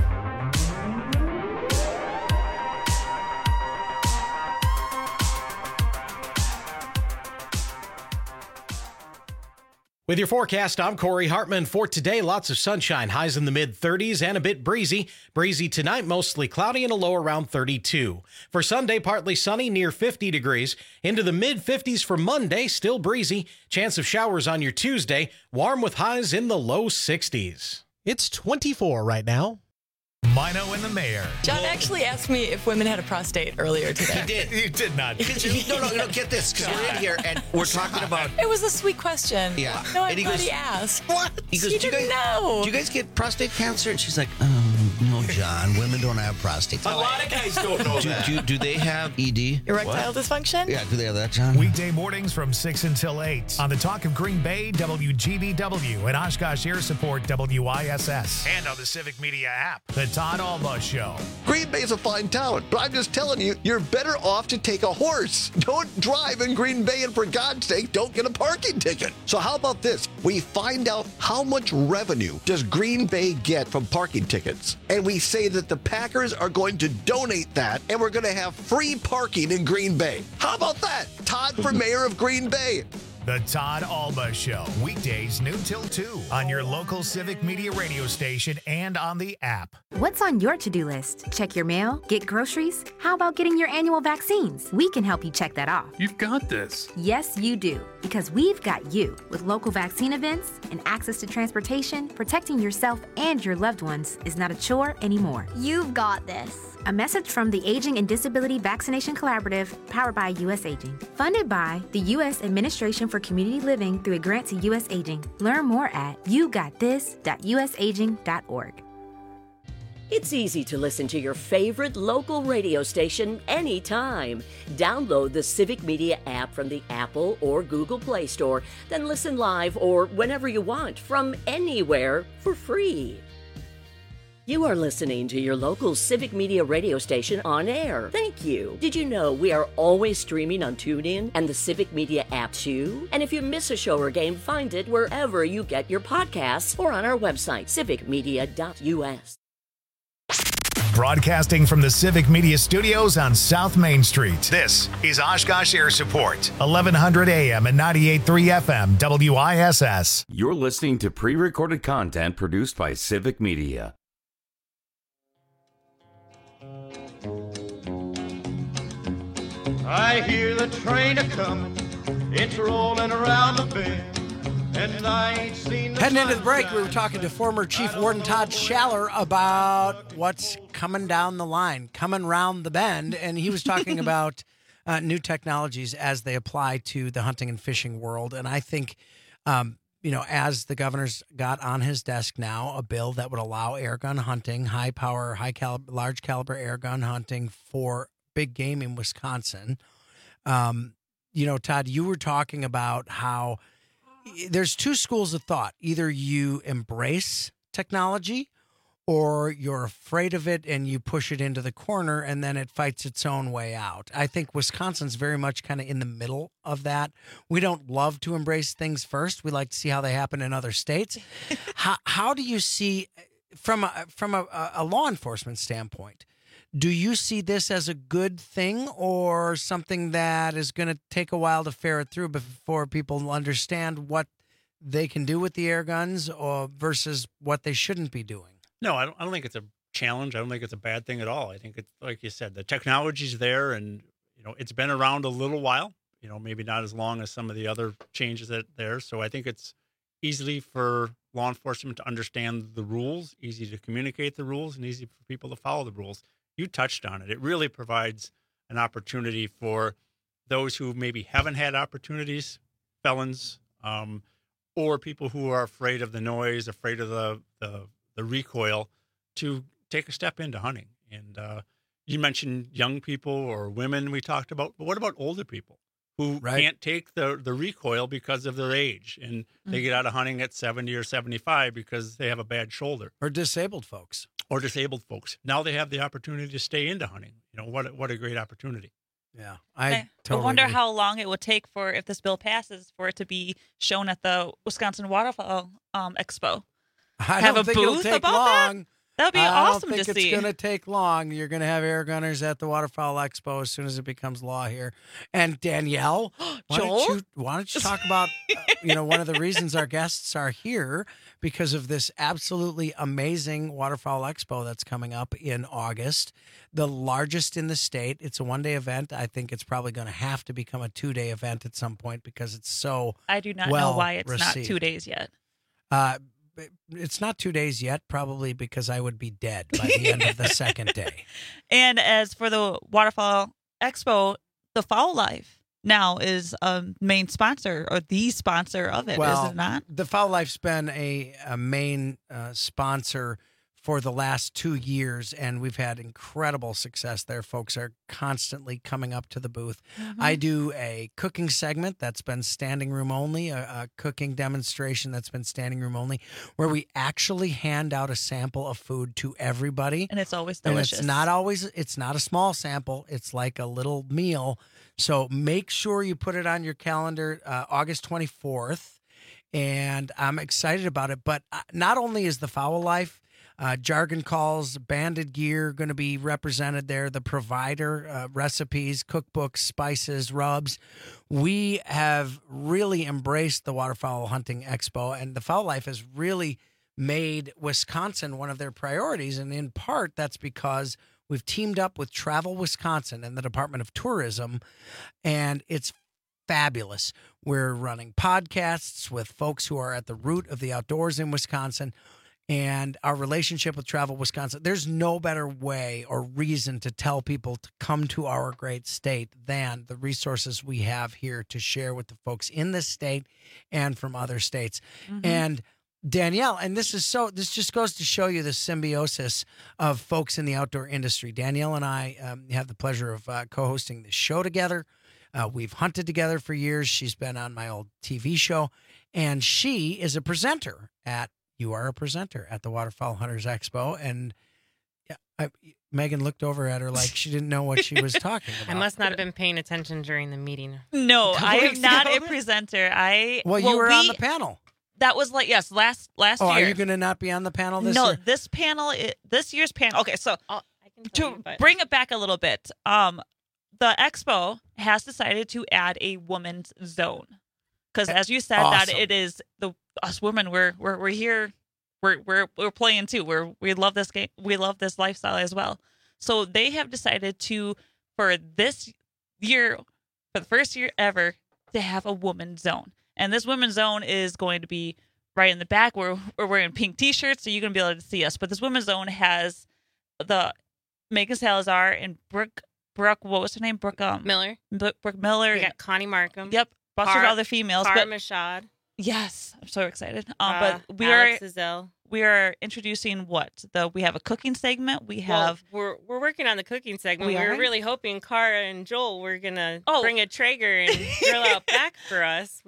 With your forecast, I'm Corey Hartman. For today, lots of sunshine, highs in the mid thirties and a bit breezy. Breezy tonight, mostly cloudy and a low around thirty-two. For Sunday, partly sunny, near fifty degrees. Into the mid fifties for Monday, still breezy. Chance of showers on your Tuesday, warm with highs in the low sixties. It's twenty-four right now. Mino and the Mayor. John actually asked me if women had a prostate earlier today. He did. You did not. Did you? No, no, no, get this, because we're in here and we're talking about... It was a sweet question. Yeah. No, And he everybody goes, asked. What? He goes, You do you didn't guys, know. do you guys get prostate cancer? And she's like, oh, no, John, women don't have prostate. A lot of guys don't know do, that. Do, do they have E D? Erectile dysfunction? Yeah, do they have that, John? Weekday mornings from six until eight on the Talk of Green Bay, W G B W, and Oshkosh Air Support, W I S S. And on the Civic Media app, The Todd Alba Show. Green Bay is a fine town, but I'm just telling you, you're better off to take a horse. Don't drive in Green Bay, and for God's sake, don't get a parking ticket. So how about this? We find out how much revenue does Green Bay get from parking tickets, and we say that the Packers are going to donate that, and we're going to have free parking in Green Bay. How about that? Todd for mayor of Green Bay. The Todd Alba Show, weekdays noon till two on your local Civic Media radio station and on the app. What's on your to-do list? Check your mail? Get groceries? How about getting your annual vaccines? We can help you check that off. You've got this. Yes, you do. Because we've got you. With local vaccine events and access to transportation, protecting yourself and your loved ones is not a chore anymore. You've got this. A message from the Aging and Disability Vaccination Collaborative, powered by U S Aging. Funded by the U S Administration for Community Living through a grant to U S Aging. Learn more at you got this dot u s aging dot org. It's easy to listen to your favorite local radio station anytime. Download the Civic Media app from the Apple or Google Play Store, then listen live or whenever you want from anywhere for free. You are listening to your local Civic Media radio station on air. Thank you. Did you know we are always streaming on TuneIn and the Civic Media app too? And if you miss a show or game, find it wherever you get your podcasts or on our website, civic media dot u s. Broadcasting from the Civic Media Studios on South Main Street. This is Oshkosh Air Support, eleven hundred A M and ninety-eight point three F M, W I S S. You're listening to pre-recorded content produced by Civic Media. I hear the train a-comin', it's rolling around the bend, and I ain't seen the Heading into the break, we were talking to former Chief Warden Todd Schaller about what's coming down the line, coming round the bend, and he was talking about uh, new technologies as they apply to the hunting and fishing world. And I think, um, you know, as the governor's got on his desk now a bill that would allow air gun hunting, high power, high caliber, large caliber air gun hunting for big game in Wisconsin. Um, you know, Todd, you were talking about how there's two schools of thought. Either you embrace technology or you're afraid of it and you push it into the corner and then it fights its own way out. I think Wisconsin's very much kind of in the middle of that. We don't love to embrace things first. We like to see how they happen in other states. how, how do you see, from a, from a, a law enforcement standpoint, do you see this as a good thing or something that is going to take a while to ferret through before people understand what they can do with the air guns or versus what they shouldn't be doing? No, I don't, I don't think it's a challenge. I don't think it's a bad thing at all. I think it's, like you said, the technology's there and, you know, it's been around a little while, you know, maybe not as long as some of the other changes that there. So I think it's easily for law enforcement to understand the rules, easy to communicate the rules, and easy for people to follow the rules. You touched on it. It really provides an opportunity for those who maybe haven't had opportunities, felons, um, or people who are afraid of the noise, afraid of the, the, the recoil, to take a step into hunting. And uh, you mentioned young people or women we talked about, but what about older people who right. can't take the, the recoil because of their age, and they Mm-hmm. get out of hunting at seventy or seventy-five because they have a bad shoulder? Or disabled folks. Or disabled folks. Now they have the opportunity to stay into hunting. You know, what a, what a great opportunity. Yeah, I, I, totally I wonder agree. how long it would take for, if this bill passes, for it to be shown at the Wisconsin Waterfowl um, Expo. I Have don't a think it'll booth take about long. that? That would be I awesome don't think to it's see. going to take long. You're going to have air gunners at the Waterfowl Expo as soon as it becomes law here. And Danielle, why Joel? don't you why don't you talk about uh, you know, one of the reasons our guests are here because of this absolutely amazing Waterfowl Expo that's coming up in August, the largest in the state. It's a one-day event. I think it's probably going to have to become a two-day event at some point because it's so I do not well know why it's received. not two days yet. Uh, it's not two days yet, probably because I would be dead by the end of the second day. And as for the Waterfowl Expo, the Fowl Life now is a main sponsor or the sponsor of it, well, is it not? The Fowl Life's been a, a main uh, sponsor for the last two years, and we've had incredible success there. Folks are constantly coming up to the booth. Mm-hmm. I do a cooking segment that's been standing room only, a, a cooking demonstration that's been standing room only, where we actually hand out a sample of food to everybody. And it's always And delicious. it's not always, it's not a small sample. It's like a little meal. So make sure you put it on your calendar, uh, August twenty-fourth. And I'm excited about it. But not only is the Fowl Life, Uh, Jargon Calls, Banded Gear going to be represented there. The provider, uh, recipes, cookbooks, spices, rubs. We have really embraced the Waterfowl Hunting Expo, and the Fowl Life has really made Wisconsin one of their priorities. And in part, that's because we've teamed up with Travel Wisconsin and the Department of Tourism, and it's fabulous. We're running podcasts with folks who are at the root of the outdoors in Wisconsin. And our relationship with Travel Wisconsin, there's no better way or reason to tell people to come to our great state than the resources we have here to share with the folks in this state and from other states. Mm-hmm. And Danielle, and this is so, this just goes to show you the symbiosis of folks in the outdoor industry. Danielle and I um, have the pleasure of uh, co-hosting this show together. Uh, we've hunted together for years. She's been on my old T V show, and she is a presenter at You are a presenter at the Waterfowl Hunters Expo. And yeah, I, Megan looked over at her like she didn't know what she was talking about. I must not have been paying attention during the meeting. No, I am weeks not ago. a presenter. I Well, you were we, on the panel. That was like yes, last last Oh, year. are you going to not be on the panel this no, year? this panel, i- this year's panel. Okay, so I can tell to you, but- bring it back a little bit, um, the expo has decided to add a women's zone because, as you said, that Awesome. it is the us women. We're we're we're here. We're we're we're playing too. We're we love this game. We love this lifestyle as well. So they have decided to, for this year, for the first year ever, to have a women's zone. And this women's zone is going to be right in the back. We're we're wearing pink T-shirts, so you're gonna be able to see us. But this women's zone has the Megan Salazar and Brooke Brooke. What was her name? Brooke um, Miller. Brooke Miller. We got Connie Markham. Yep. Bunch Har- of other females. Har but Mashad. yes, I'm so excited. Um, Uh, but we Alex are Azell. we are introducing what the we have a cooking segment. We Well, have we're we're working on the cooking segment. We We, were are? really hoping Cara and Joel were gonna Oh. bring a Traeger and grill out back for us. Was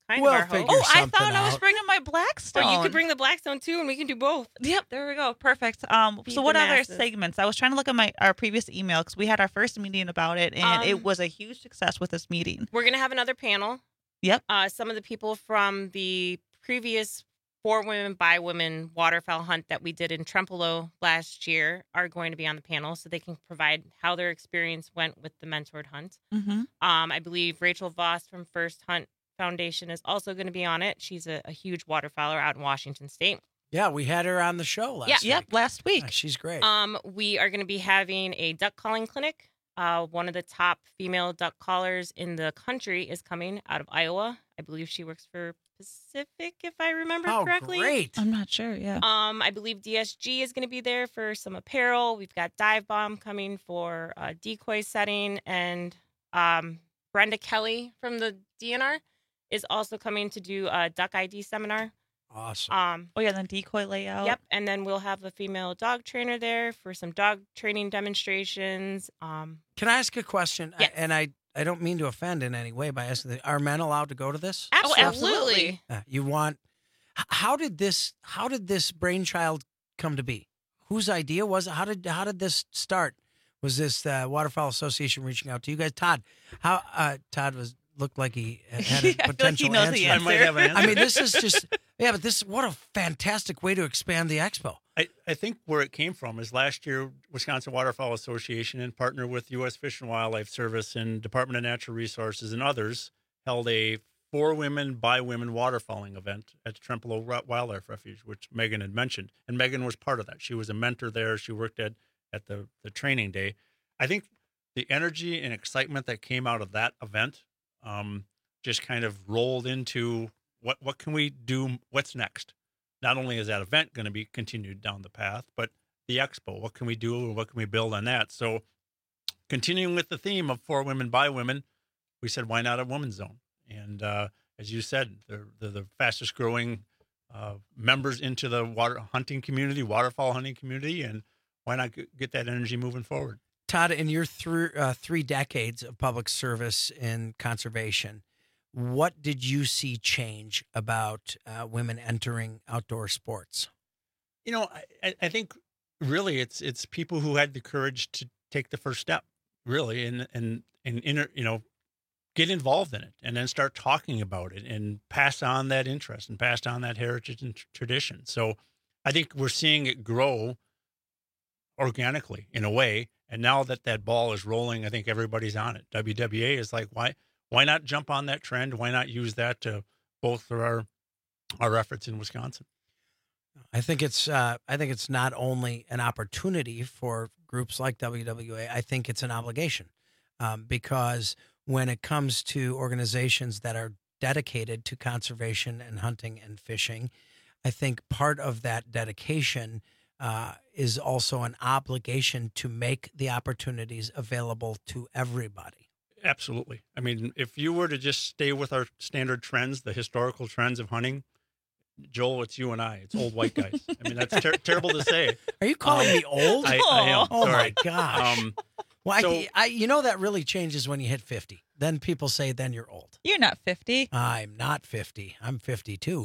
kind We'll of our figure hope. Oh, I something thought I was out. bringing my Blackstone. Or you could bring the Blackstone too, and we can do both. Yep, there we go. Perfect. Um, Feed so the what other masses. segments? I was trying to look at my our previous email because we had our first meeting about it, and Um, it was a huge success with this meeting. We're gonna have another panel. Yep. Uh, some of the people from the previous For Women by Women waterfowl hunt that we did in Trempealeau last year are going to be on the panel, so they can provide how their experience went with the mentored hunt. Mm-hmm. Um, I believe Rachel Voss from First Hunt Foundation is also going to be on it. She's a, a huge waterfowler out in Washington State. Yeah, we had her on the show last Yeah. week. Yep, last week. Yeah, she's great. Um, we are going to be having a duck calling clinic. Uh, one of the top female duck callers in the country is coming out of Iowa. I believe she works for Pacific, if I remember Oh, correctly. great. I'm not sure. Yeah. Um, I believe D S G is going to be there for some apparel. We've got Dive Bomb coming for uh, decoy setting, and um, Brenda Kelly from the D N R is also coming to do a duck I D seminar. Awesome. Um, oh yeah, then decoy layout. Yep, and then we'll have a female dog trainer there for some dog training demonstrations. Um, Can I ask a question? Yes. I, and I, I don't mean to offend in any way by asking, the, are men allowed to go to this? Oh, absolutely. Uh, you want? h- How did this? How did this brainchild come to be? Whose idea was it? How did how did this start? Was this the Waterfowl Association reaching out to you guys? Todd, how? Uh, Todd was looked like he had a I feel like he potential knows the answer. I might have an I mean, answer. this is just yeah, but this what a fantastic way to expand the expo. I, I think where it came from is last year, Wisconsin Waterfowl Association, in partner with U S Fish and Wildlife Service and Department of Natural Resources and others, held a For Women by Women waterfowling event at the Trempealeau Wi- Wildlife Refuge, which Megan had mentioned. And Megan was part of that. She was a mentor there. She worked at, at the, the training day. I think the energy and excitement that came out of that event um, just kind of rolled into what, what can we do? What's next? Not only is that event going to be continued down the path, but the expo, what can we do and what can we build on that? So continuing with the theme of For Women by Women, we said, why not a women's zone? And uh, as you said, they're, they're the fastest growing uh, members into the water hunting community, waterfowl hunting community, and why not g- get that energy moving forward? Todd, in your three uh, three decades of public service in conservation, what did you see change about uh, women entering outdoor sports? You know, I, I think really it's it's people who had the courage to take the first step, really, and and and inter, you know, get involved in it, and then start talking about it, and pass on that interest, and pass on that heritage and tr- tradition. So, I think we're seeing it grow organically in a way, and now that that ball is rolling, I think everybody's on it. W W A is like, why why not jump on that trend? Why not use that to bolster our our efforts in Wisconsin? I think it's uh, I think it's not only an opportunity for groups like W W A. I think it's an obligation um, because when it comes to organizations that are dedicated to conservation and hunting and fishing, I think part of that dedication uh, is also an obligation to make the opportunities available to everybody. Absolutely. I mean, if you were to just stay with our standard trends, the historical trends of hunting, Joel, it's you and I. It's old white guys. I mean, that's ter- terrible to say. Are you calling Um, me old? I, I am. Oh my Sorry. gosh. Um, well, so- I, I, you know that really changes when you hit fifty. Then people say, then you're old. You're not fifty. I'm not fifty. I'm fifty-two.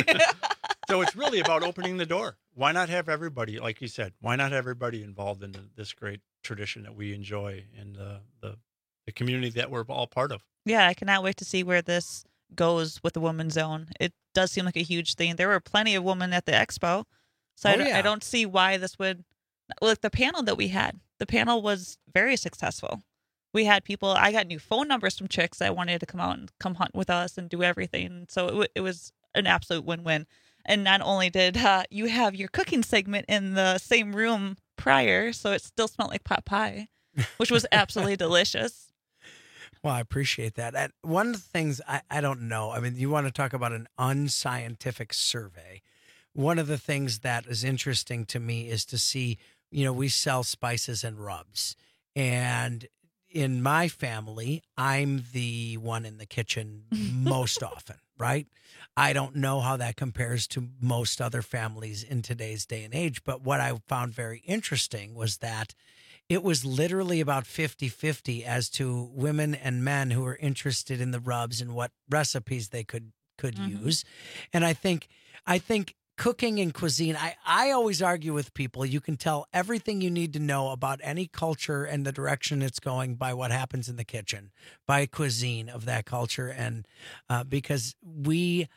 so it's really about opening the door. Why not have everybody, like you said, why not have everybody involved in this great tradition that we enjoy and uh, the the community that we're all part of? Yeah, I cannot wait to see where this goes with the women's zone. It does seem like a huge thing. There were plenty of women at the expo, so I, Oh, don't, yeah. I don't see why this would. Like the panel that we had, the panel was very successful. We had people. I got new phone numbers from chicks that wanted to come out and come hunt with us and do everything. So it, w- it was an absolute win-win. And not only did uh, you have your cooking segment in the same room prior, so it still smelled like pot pie, which was absolutely delicious. Well, I appreciate that. And one of the things I, I don't know, I mean, you want to talk about an unscientific survey. One of the things that is interesting to me is to see, you know, we sell spices and rubs. And in my family, I'm the one in the kitchen most often, right? I don't know how that compares to most other families in today's day and age. But what I found very interesting was that it was literally about fifty-fifty as to women and men who were interested in the rubs and what recipes they could could Mm-hmm. use. And I think I think cooking and cuisine, I, I always argue with people, you can tell everything you need to know about any culture and the direction it's going by what happens in the kitchen, by cuisine of that culture. And uh, because we,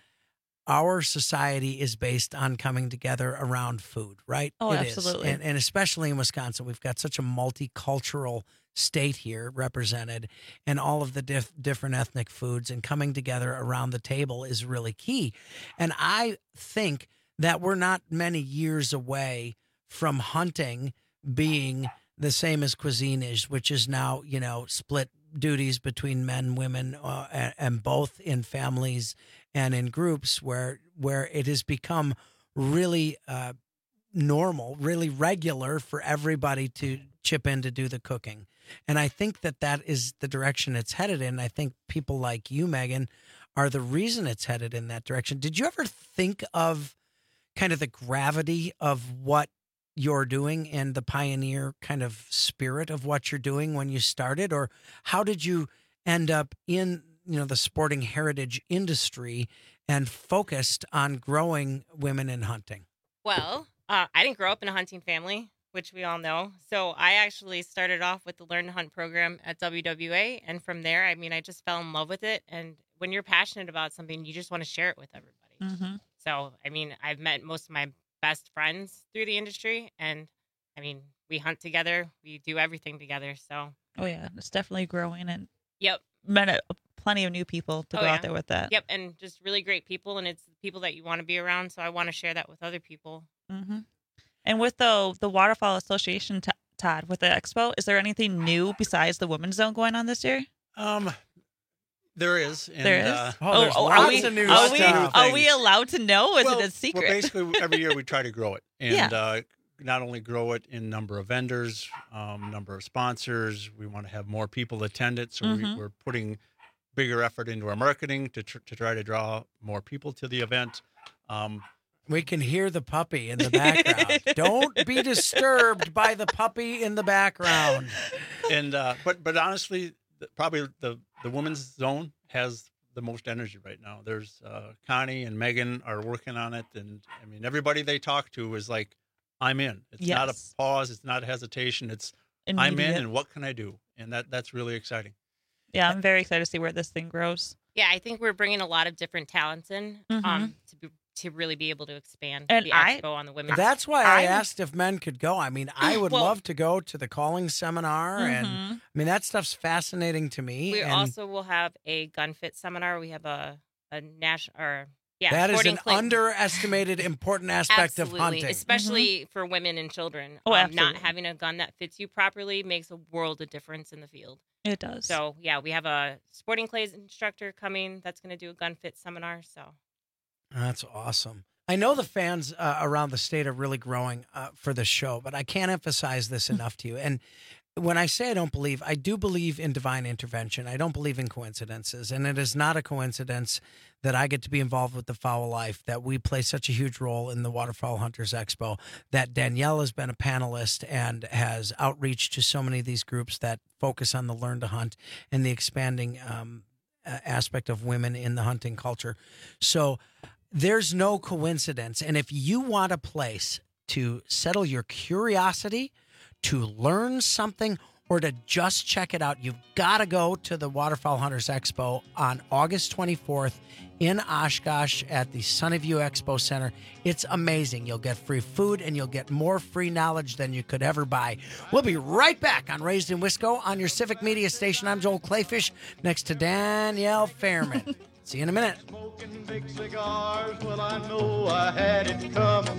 our society is based on coming together around food, right? Oh, It is. absolutely. And, and especially in Wisconsin, we've got such a multicultural state here represented, and all of the diff- different ethnic foods, and coming together around the table is really key. And I think that we're not many years away from hunting being the same as cuisine is, which is now, you know, split duties between men, women, uh, and, and both in families and in groups, where where it has become really uh, normal, really regular for everybody to chip in to do the cooking. And I think that that is the direction it's headed in. I think people like you, Megan, are the reason it's headed in that direction. Did you ever think of kind of the gravity of what you're doing and the pioneer kind of spirit of what you're doing when you started? Or how did you end up in, you know, the sporting heritage industry and focused on growing women in hunting? Well, uh, I didn't grow up in a hunting family, which we all know. So I actually started off with the Learn to Hunt program at W W A. And from there, I mean, I just fell in love with it. And when you're passionate about something, you just want to share it with everybody. Mm-hmm. So, I mean, I've met most of my best friends through the industry. And, I mean, we hunt together. We do everything together. So. Oh, yeah. It's definitely growing. And Yep. met a, plenty of new people to Oh, go yeah. out there with that. Yep. And just really great people. And it's people that you want to be around. So I want to share that with other people. Mm-hmm. And with the the Waterfowl Association, t- Todd, with the expo, is there anything new besides the women's zone going on this year? Um, there is. And, There is. Uh, Oh, there's are lots we, of new are we, stuff. are we allowed to know? Or is well, it a secret? Well, basically, every year we try to grow it. And Yeah. uh, not only grow it in number of vendors, um, number of sponsors, we want to have more people attend it. So Mhm. we, we're putting bigger effort into our marketing to, tr- to try to draw more people to the event. Um, We can hear the puppy in the background. Don't be disturbed by the puppy in the background. and uh, but but honestly, the, probably the the women's zone has the most energy right now. There's uh, Connie and Megan are working on it, and I mean everybody they talk to is like, "I'm in." It's not a Yes. pause. It's not a hesitation. It's I'm in, Immediate. and what can I do? And that that's really exciting. Yeah, I'm very excited to see where this thing grows. Yeah, I think we're bringing a lot of different talents in Mhm. um, to be, to really be able to expand And the I- expo on the women's. That's why I, I- asked if men could go. I mean, I would Well- love to go to the calling seminar, and Mhm. I mean that stuff's fascinating to me. We and also will have a gun fit seminar. We have a a national or yeah, that is sporting an clay- underestimated important aspect Absolutely, of hunting. especially for women and children. Oh, um, absolutely. Not having a gun that fits you properly makes a world of difference in the field. It does. So yeah, we have a sporting clays instructor coming that's going to do a gun fit seminar. So That's awesome. I know the fans uh, around the state are really growing uh, for this show, but I can't emphasize this enough to you. And when I say I don't believe, I do believe in divine intervention. I don't believe in coincidences. And it is not a coincidence that I get to be involved with the Fowl Life, that we play such a huge role in the Waterfowl Hunters Expo, that Danielle has been a panelist and has outreach to so many of these groups that focus on the Learn to Hunt and the expanding um, uh, aspect of women in the hunting culture. So there's no coincidence. And if you want a place to settle your curiosity, to learn something, or to just check it out, you've got to go to the Waterfowl Hunters Expo on August twenty-fourth in Oshkosh at the Sunnyview Expo Center. It's amazing. You'll get free food and you'll get more free knowledge than you could ever buy. We'll be right back on Raised in Wisco on your Civic Media station. I'm Joel Clayfish next to Danielle Fairman. See you in a minute. Smoking big cigars, well, I know I had it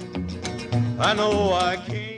coming. I know I can't.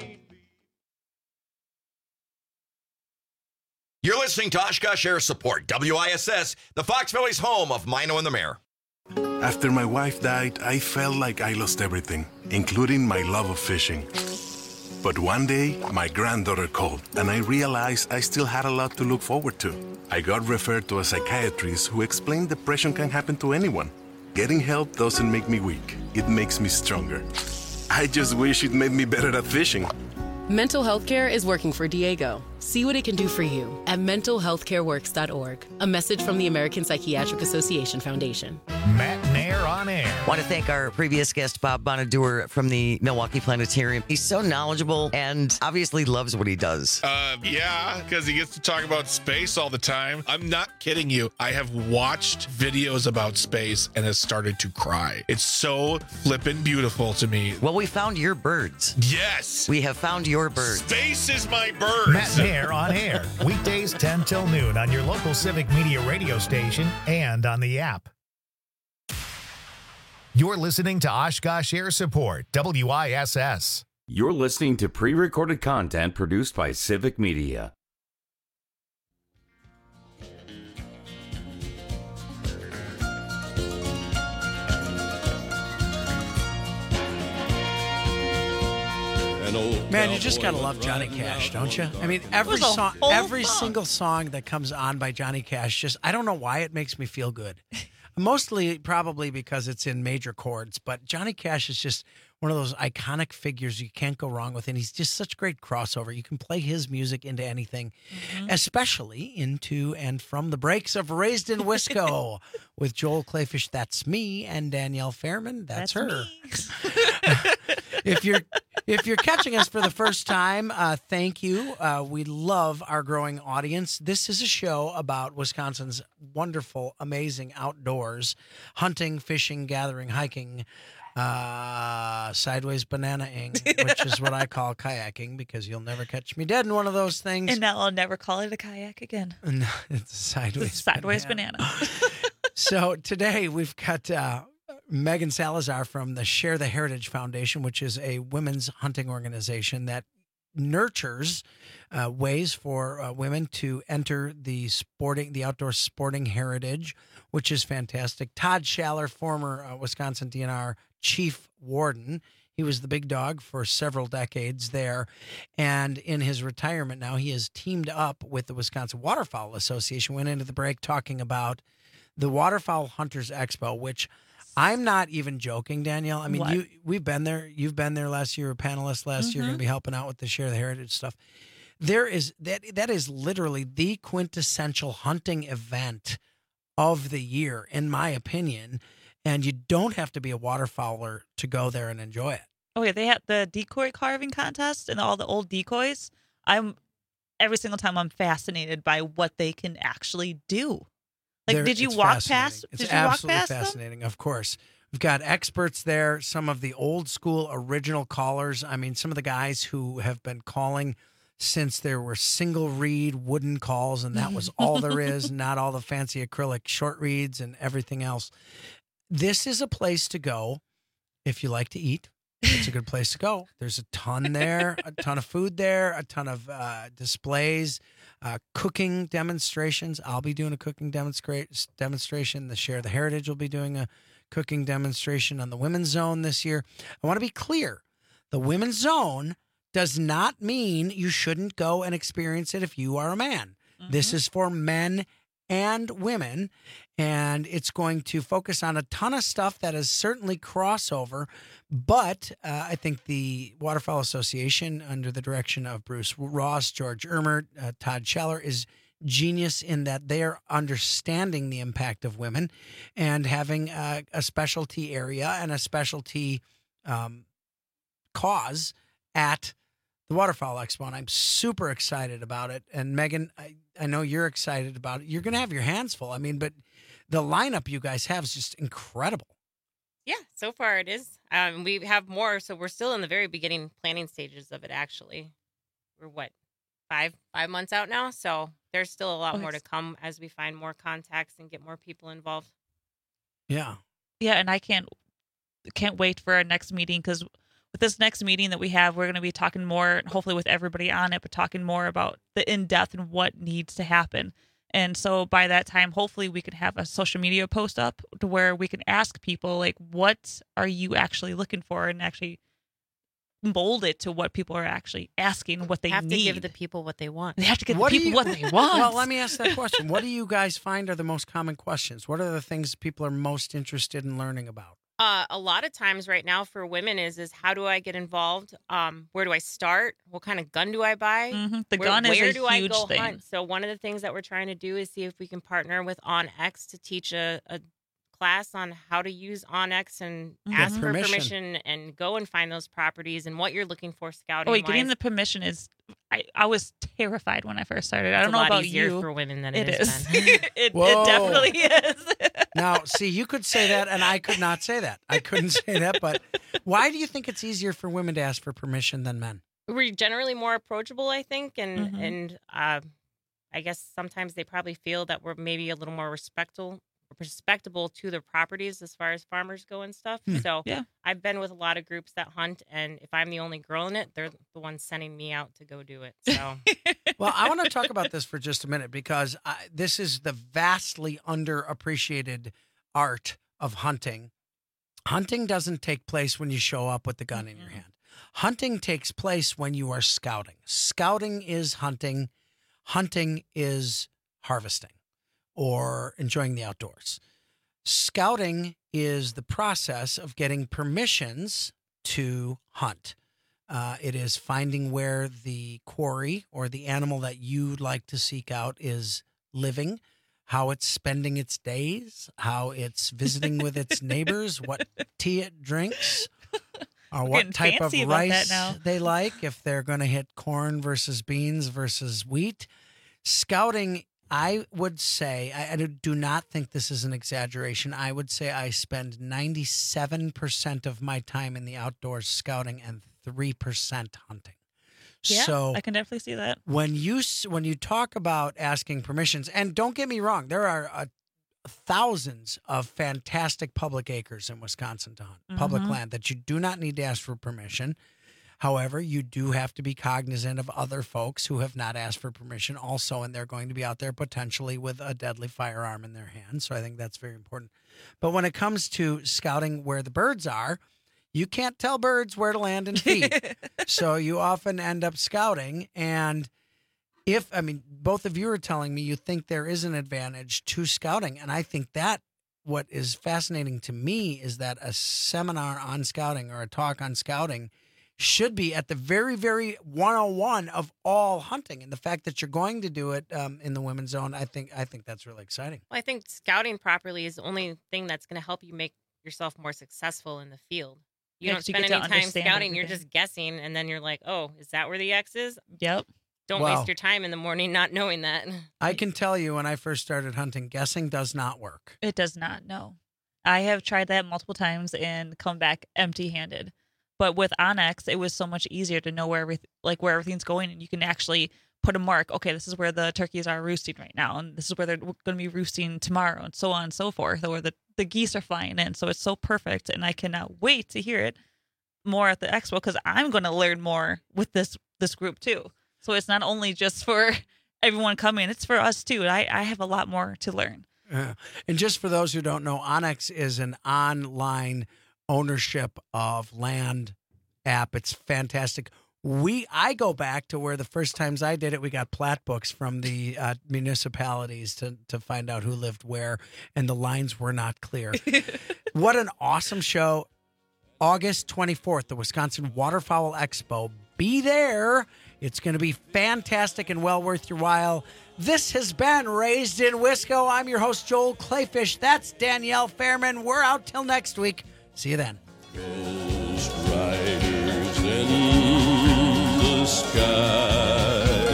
You're listening to Oshkosh Air Support, W I S S, the Fox Valley's home of Mino and the Mayor. After my wife died, I felt like I lost everything, including my love of fishing. But one day, my granddaughter called, and I realized I still had a lot to look forward to. I got referred to a psychiatrist who explained depression can happen to anyone. Getting help doesn't make me weak. It makes me stronger. I just wish it made me better at fishing. Mental health care is working for Diego. See what it can do for you at mental health care works dot org. A message from the American Psychiatric Association Foundation. Matt Nair on air. Want to thank our previous guest, Bob Bonaduer from the Milwaukee Planetarium. He's so knowledgeable and obviously loves what he does. Uh, yeah, because he gets to talk about space all the time. I'm not kidding you. I have watched videos about space and has started to cry. It's so flippin' beautiful to me. Well, we found your birds. Yes. We have found your birds. Space is my birds. Matt Nair on air. Weekdays ten till noon on your local Civic Media radio station and on the app. You're listening to Oshkosh Air Support, W I S S. You're listening to pre-recorded content produced by Civic Media. Man, you just gotta love Johnny Cash, don't you? I mean, every There's a song, whole every song. single song that comes on by Johnny Cash, just I don't know why it makes me feel good. Mostly, probably because it's in major chords. But Johnny Cash is just one of those iconic figures you can't go wrong with, and he's just such great crossover. You can play his music into anything, Mm-hmm. especially into and from the breaks of Raised in Wisco with Joel Clayfish. That's me, and Danielle Fairman. That's, That's her. me. if you're if you're catching us for the first time, uh, thank you. Uh, we love our growing audience. This is a show about Wisconsin's wonderful, amazing outdoors: hunting, fishing, gathering, hiking, uh, sideways bananaing, which is what I call kayaking because you'll never catch me dead in one of those things. And now I'll never call it a kayak again. No, it's a sideways Sideways banana. banana. So today we've got uh, Megan Salazar from the Share the Heritage Foundation, which is a women's hunting organization that nurtures uh, ways for uh, women to enter the sporting, the outdoor sporting heritage, which is fantastic. Todd Schaller, former uh, Wisconsin D N R chief warden. He was the big dog for several decades there. And in his retirement now, he has teamed up with the Wisconsin Waterfowl Association, went into the break talking about the Waterfowl Hunters Expo, which I'm not even joking, Danielle. I mean, What? you we've been there. You've been there last year, a panelist last year, Mhm. going to be helping out with the Share the Heritage stuff. There is that that is literally the quintessential hunting event of the year, in my opinion. And you don't have to be a waterfowler to go there and enjoy it. Oh yeah, they had the decoy carving contest and all the old decoys. I'm every single time I'm fascinated by what they can actually do. Like, There- did you it's walk fascinating. past? It's did you walk absolutely past them? fascinating, of course. We've got experts there, some of the old school original callers. I mean, some of the guys who have been calling since there were single reed wooden calls, and that was all there is, not all the fancy acrylic short reeds and everything else. This is a place to go if you like to eat. It's a good place to go. There's a ton there, a ton of food there, a ton of uh, displays, uh, cooking demonstrations. I'll be doing a cooking demonstra- demonstration. The Share the Heritage will be doing a cooking demonstration on the Women's Zone this year. I want to be clear. The Women's Zone does not mean you shouldn't go and experience it if you are a man. This is for men and women, and it's going to focus on a ton of stuff that is certainly crossover, but uh, I think the Waterfowl Association, under the direction of Bruce Ross, George Ermer, uh, Todd Schaller, is genius in that they are understanding the impact of women and having a, a specialty area and a specialty um, cause at the Waterfowl Expo, and I'm super excited about it. And Megan, I, I know you're excited about it. You're going to have your hands full. I mean, but the lineup you guys have is just incredible. Yeah, so far it is. Um, we have more, so we're still in the very beginning planning stages of it. Actually, we're what five five months out now, so there's still a lot Oh, more to it's- come as we find more contacts and get more people involved. Yeah. Yeah, and I can't can't wait for our next meeting because with this next meeting that we have, we're going to be talking more, hopefully with everybody on it, but talking more about the in depth and what needs to happen. And so by that time, hopefully we can have a social media post up to where we can ask people like, what are you actually looking for, and actually mold it to what people are actually asking, what they have need. to give the people what they want. They have to give What the do people you- what they want. Well, let me ask that question. What do you guys find are the most common questions? What are the things people are most interested in learning about? Uh, a lot of times right now for women is is how do I get involved? Um, where do I start? What kind of gun do I buy? Mm-hmm. The where, gun is where a do I huge go thing. hunt? So one of the things that we're trying to do is see if we can partner with OnX to teach a, a class on how to use OnX and Mhm. ask for Permission. permission and go and find those properties and what you're looking for scouting. Oh, wait, getting wise. the permission is. I, I was terrified when I first started. I It's don't a know lot about easier you. for women than it it is. is men. it, Whoa. it definitely is. Now, see, you could say that, and I could not say that. I couldn't say that, but why do you think it's easier for women to ask for permission than men? We're generally more approachable, I think, and Mhm. and uh, I guess sometimes they probably feel that we're maybe a little more respectful, respectable to their properties as far as farmers go and stuff. Hmm. So Yeah. I've been with a lot of groups that hunt, and if I'm the only girl in it, they're the ones sending me out to go do it. So Well, I want to talk about this for just a minute because I, this is the vastly underappreciated art of hunting. Hunting doesn't take place when you show up with the gun in your hand. Hunting takes place when you are scouting. Scouting is hunting. Hunting is harvesting or enjoying the outdoors. Scouting is the process of getting permissions to hunt. Uh, it is finding where the quarry or the animal that you'd like to seek out is living, how it's spending its days, how it's visiting with its neighbors, what tea it drinks, or We're what getting type of fancy about that rice now. they like, if they're going to hit corn versus beans versus wheat. Scouting, I would say, I, I do not think this is an exaggeration. I would say I spend ninety-seven percent of my time in the outdoors scouting and three percent hunting. Yeah, so I can definitely see that. when you s- when you talk about asking permissions, and don't get me wrong, there are uh, thousands of fantastic public acres in Wisconsin to hunt, public Mhm. land that you do not need to ask for permission. However, you do have to be cognizant of other folks who have not asked for permission also, and they're going to be out there potentially with a deadly firearm in their hand. So I think that's very important. But when it comes to scouting where the birds are, you can't tell birds where to land and feed. So you often end up scouting. And if, I mean, both of you are telling me you think there is an advantage to scouting. And I think that what is fascinating to me is that a seminar on scouting or a talk on scouting should be at the very, very one oh one of all hunting. And the fact that you're going to do it um, in the women's zone, I think, I think that's really exciting. Well, I think scouting properly is the only thing that's going to help you make yourself more successful in the field. You Yeah, don't 'cause you spend get to any time understand scouting. You're everything. just guessing, and then you're like, "Oh, is that where the X is?" Yep. Don't Wow. waste your time in the morning not knowing that. I can tell you when I first started hunting, guessing does not work. It does not, no. I have tried that multiple times and come back empty-handed. But with OnX, it was so much easier to know where every, like where everything's going, and you can actually put a mark. Okay, this is where the turkeys are roosting right now, and this is where they're going to be roosting tomorrow, and so on and so forth. Or the the geese are flying in, so it's so perfect, and I cannot wait to hear it more at the expo because I'm going to learn more with this this group too. So it's not only just for everyone coming; it's for us too. I I have a lot more to learn. Uh, and just for those who don't know, OnX is an online ownership of land app. It's fantastic. We I go back to where the first times I did it, we got plat books from the uh, municipalities to to find out who lived where, and the lines were not clear. What an awesome show! August twenty-fourth, the Wisconsin Waterfowl Expo. Be there. It's going to be fantastic and well worth your while. This has been Raised in Wisco. I'm your host, Joel Clayfish. That's Danielle Fairman. We're out till next week. See you then. Ghost riders in the sky.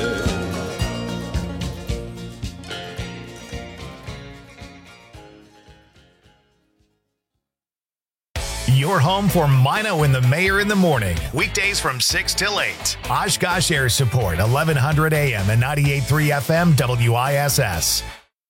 Your home for Mino and the Mayor in the morning. Weekdays from six till eight. Oshkosh Air Support, eleven hundred A M and ninety-eight point three F M W I S S.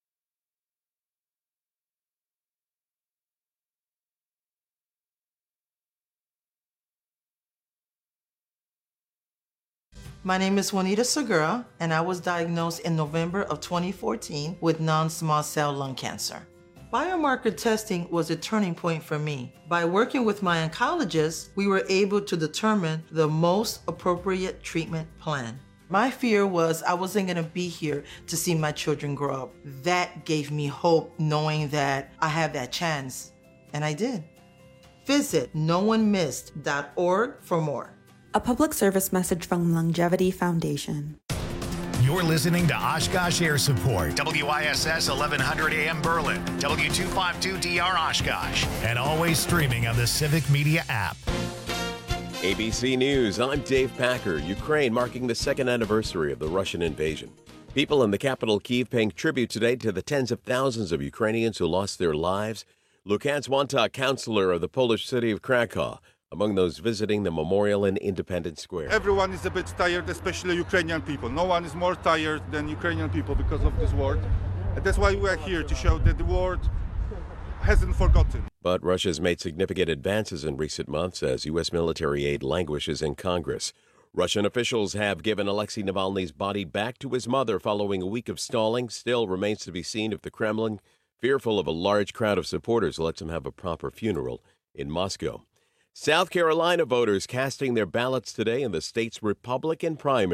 My name is Juanita Segura, and I was diagnosed in November of twenty fourteen with non-small cell lung cancer. Biomarker testing was a turning point for me. By working with my oncologist, we were able to determine the most appropriate treatment plan. My fear was I wasn't gonna be here to see my children grow up. That gave me hope knowing that I have that chance, and I did. Visit no one missed dot org for more. A public service message from Longevity Foundation. You're listening to Oshkosh Air Support, W I S S eleven hundred A M Berlin, W two fifty-two D R Oshkosh, and always streaming on the Civic Media app. A B C News, I'm Dave Packer. Ukraine marking the second anniversary of the Russian invasion. People in the capital, Kyiv, paying tribute today to the tens of thousands of Ukrainians who lost their lives. Lukasz Wontok, counselor of the Polish city of Krakow, among those visiting the memorial in Independence Square. Everyone is a bit tired, especially Ukrainian people. No one is more tired than Ukrainian people because of this war. And that's why we are here, to show that the world hasn't forgotten. But Russia's made significant advances in recent months as U S military aid languishes in Congress. Russian officials have given Alexei Navalny's body back to his mother following a week of stalling. Still remains to be seen if the Kremlin, fearful of a large crowd of supporters, lets him have a proper funeral in Moscow. South Carolina voters casting their ballots today in the state's Republican primary.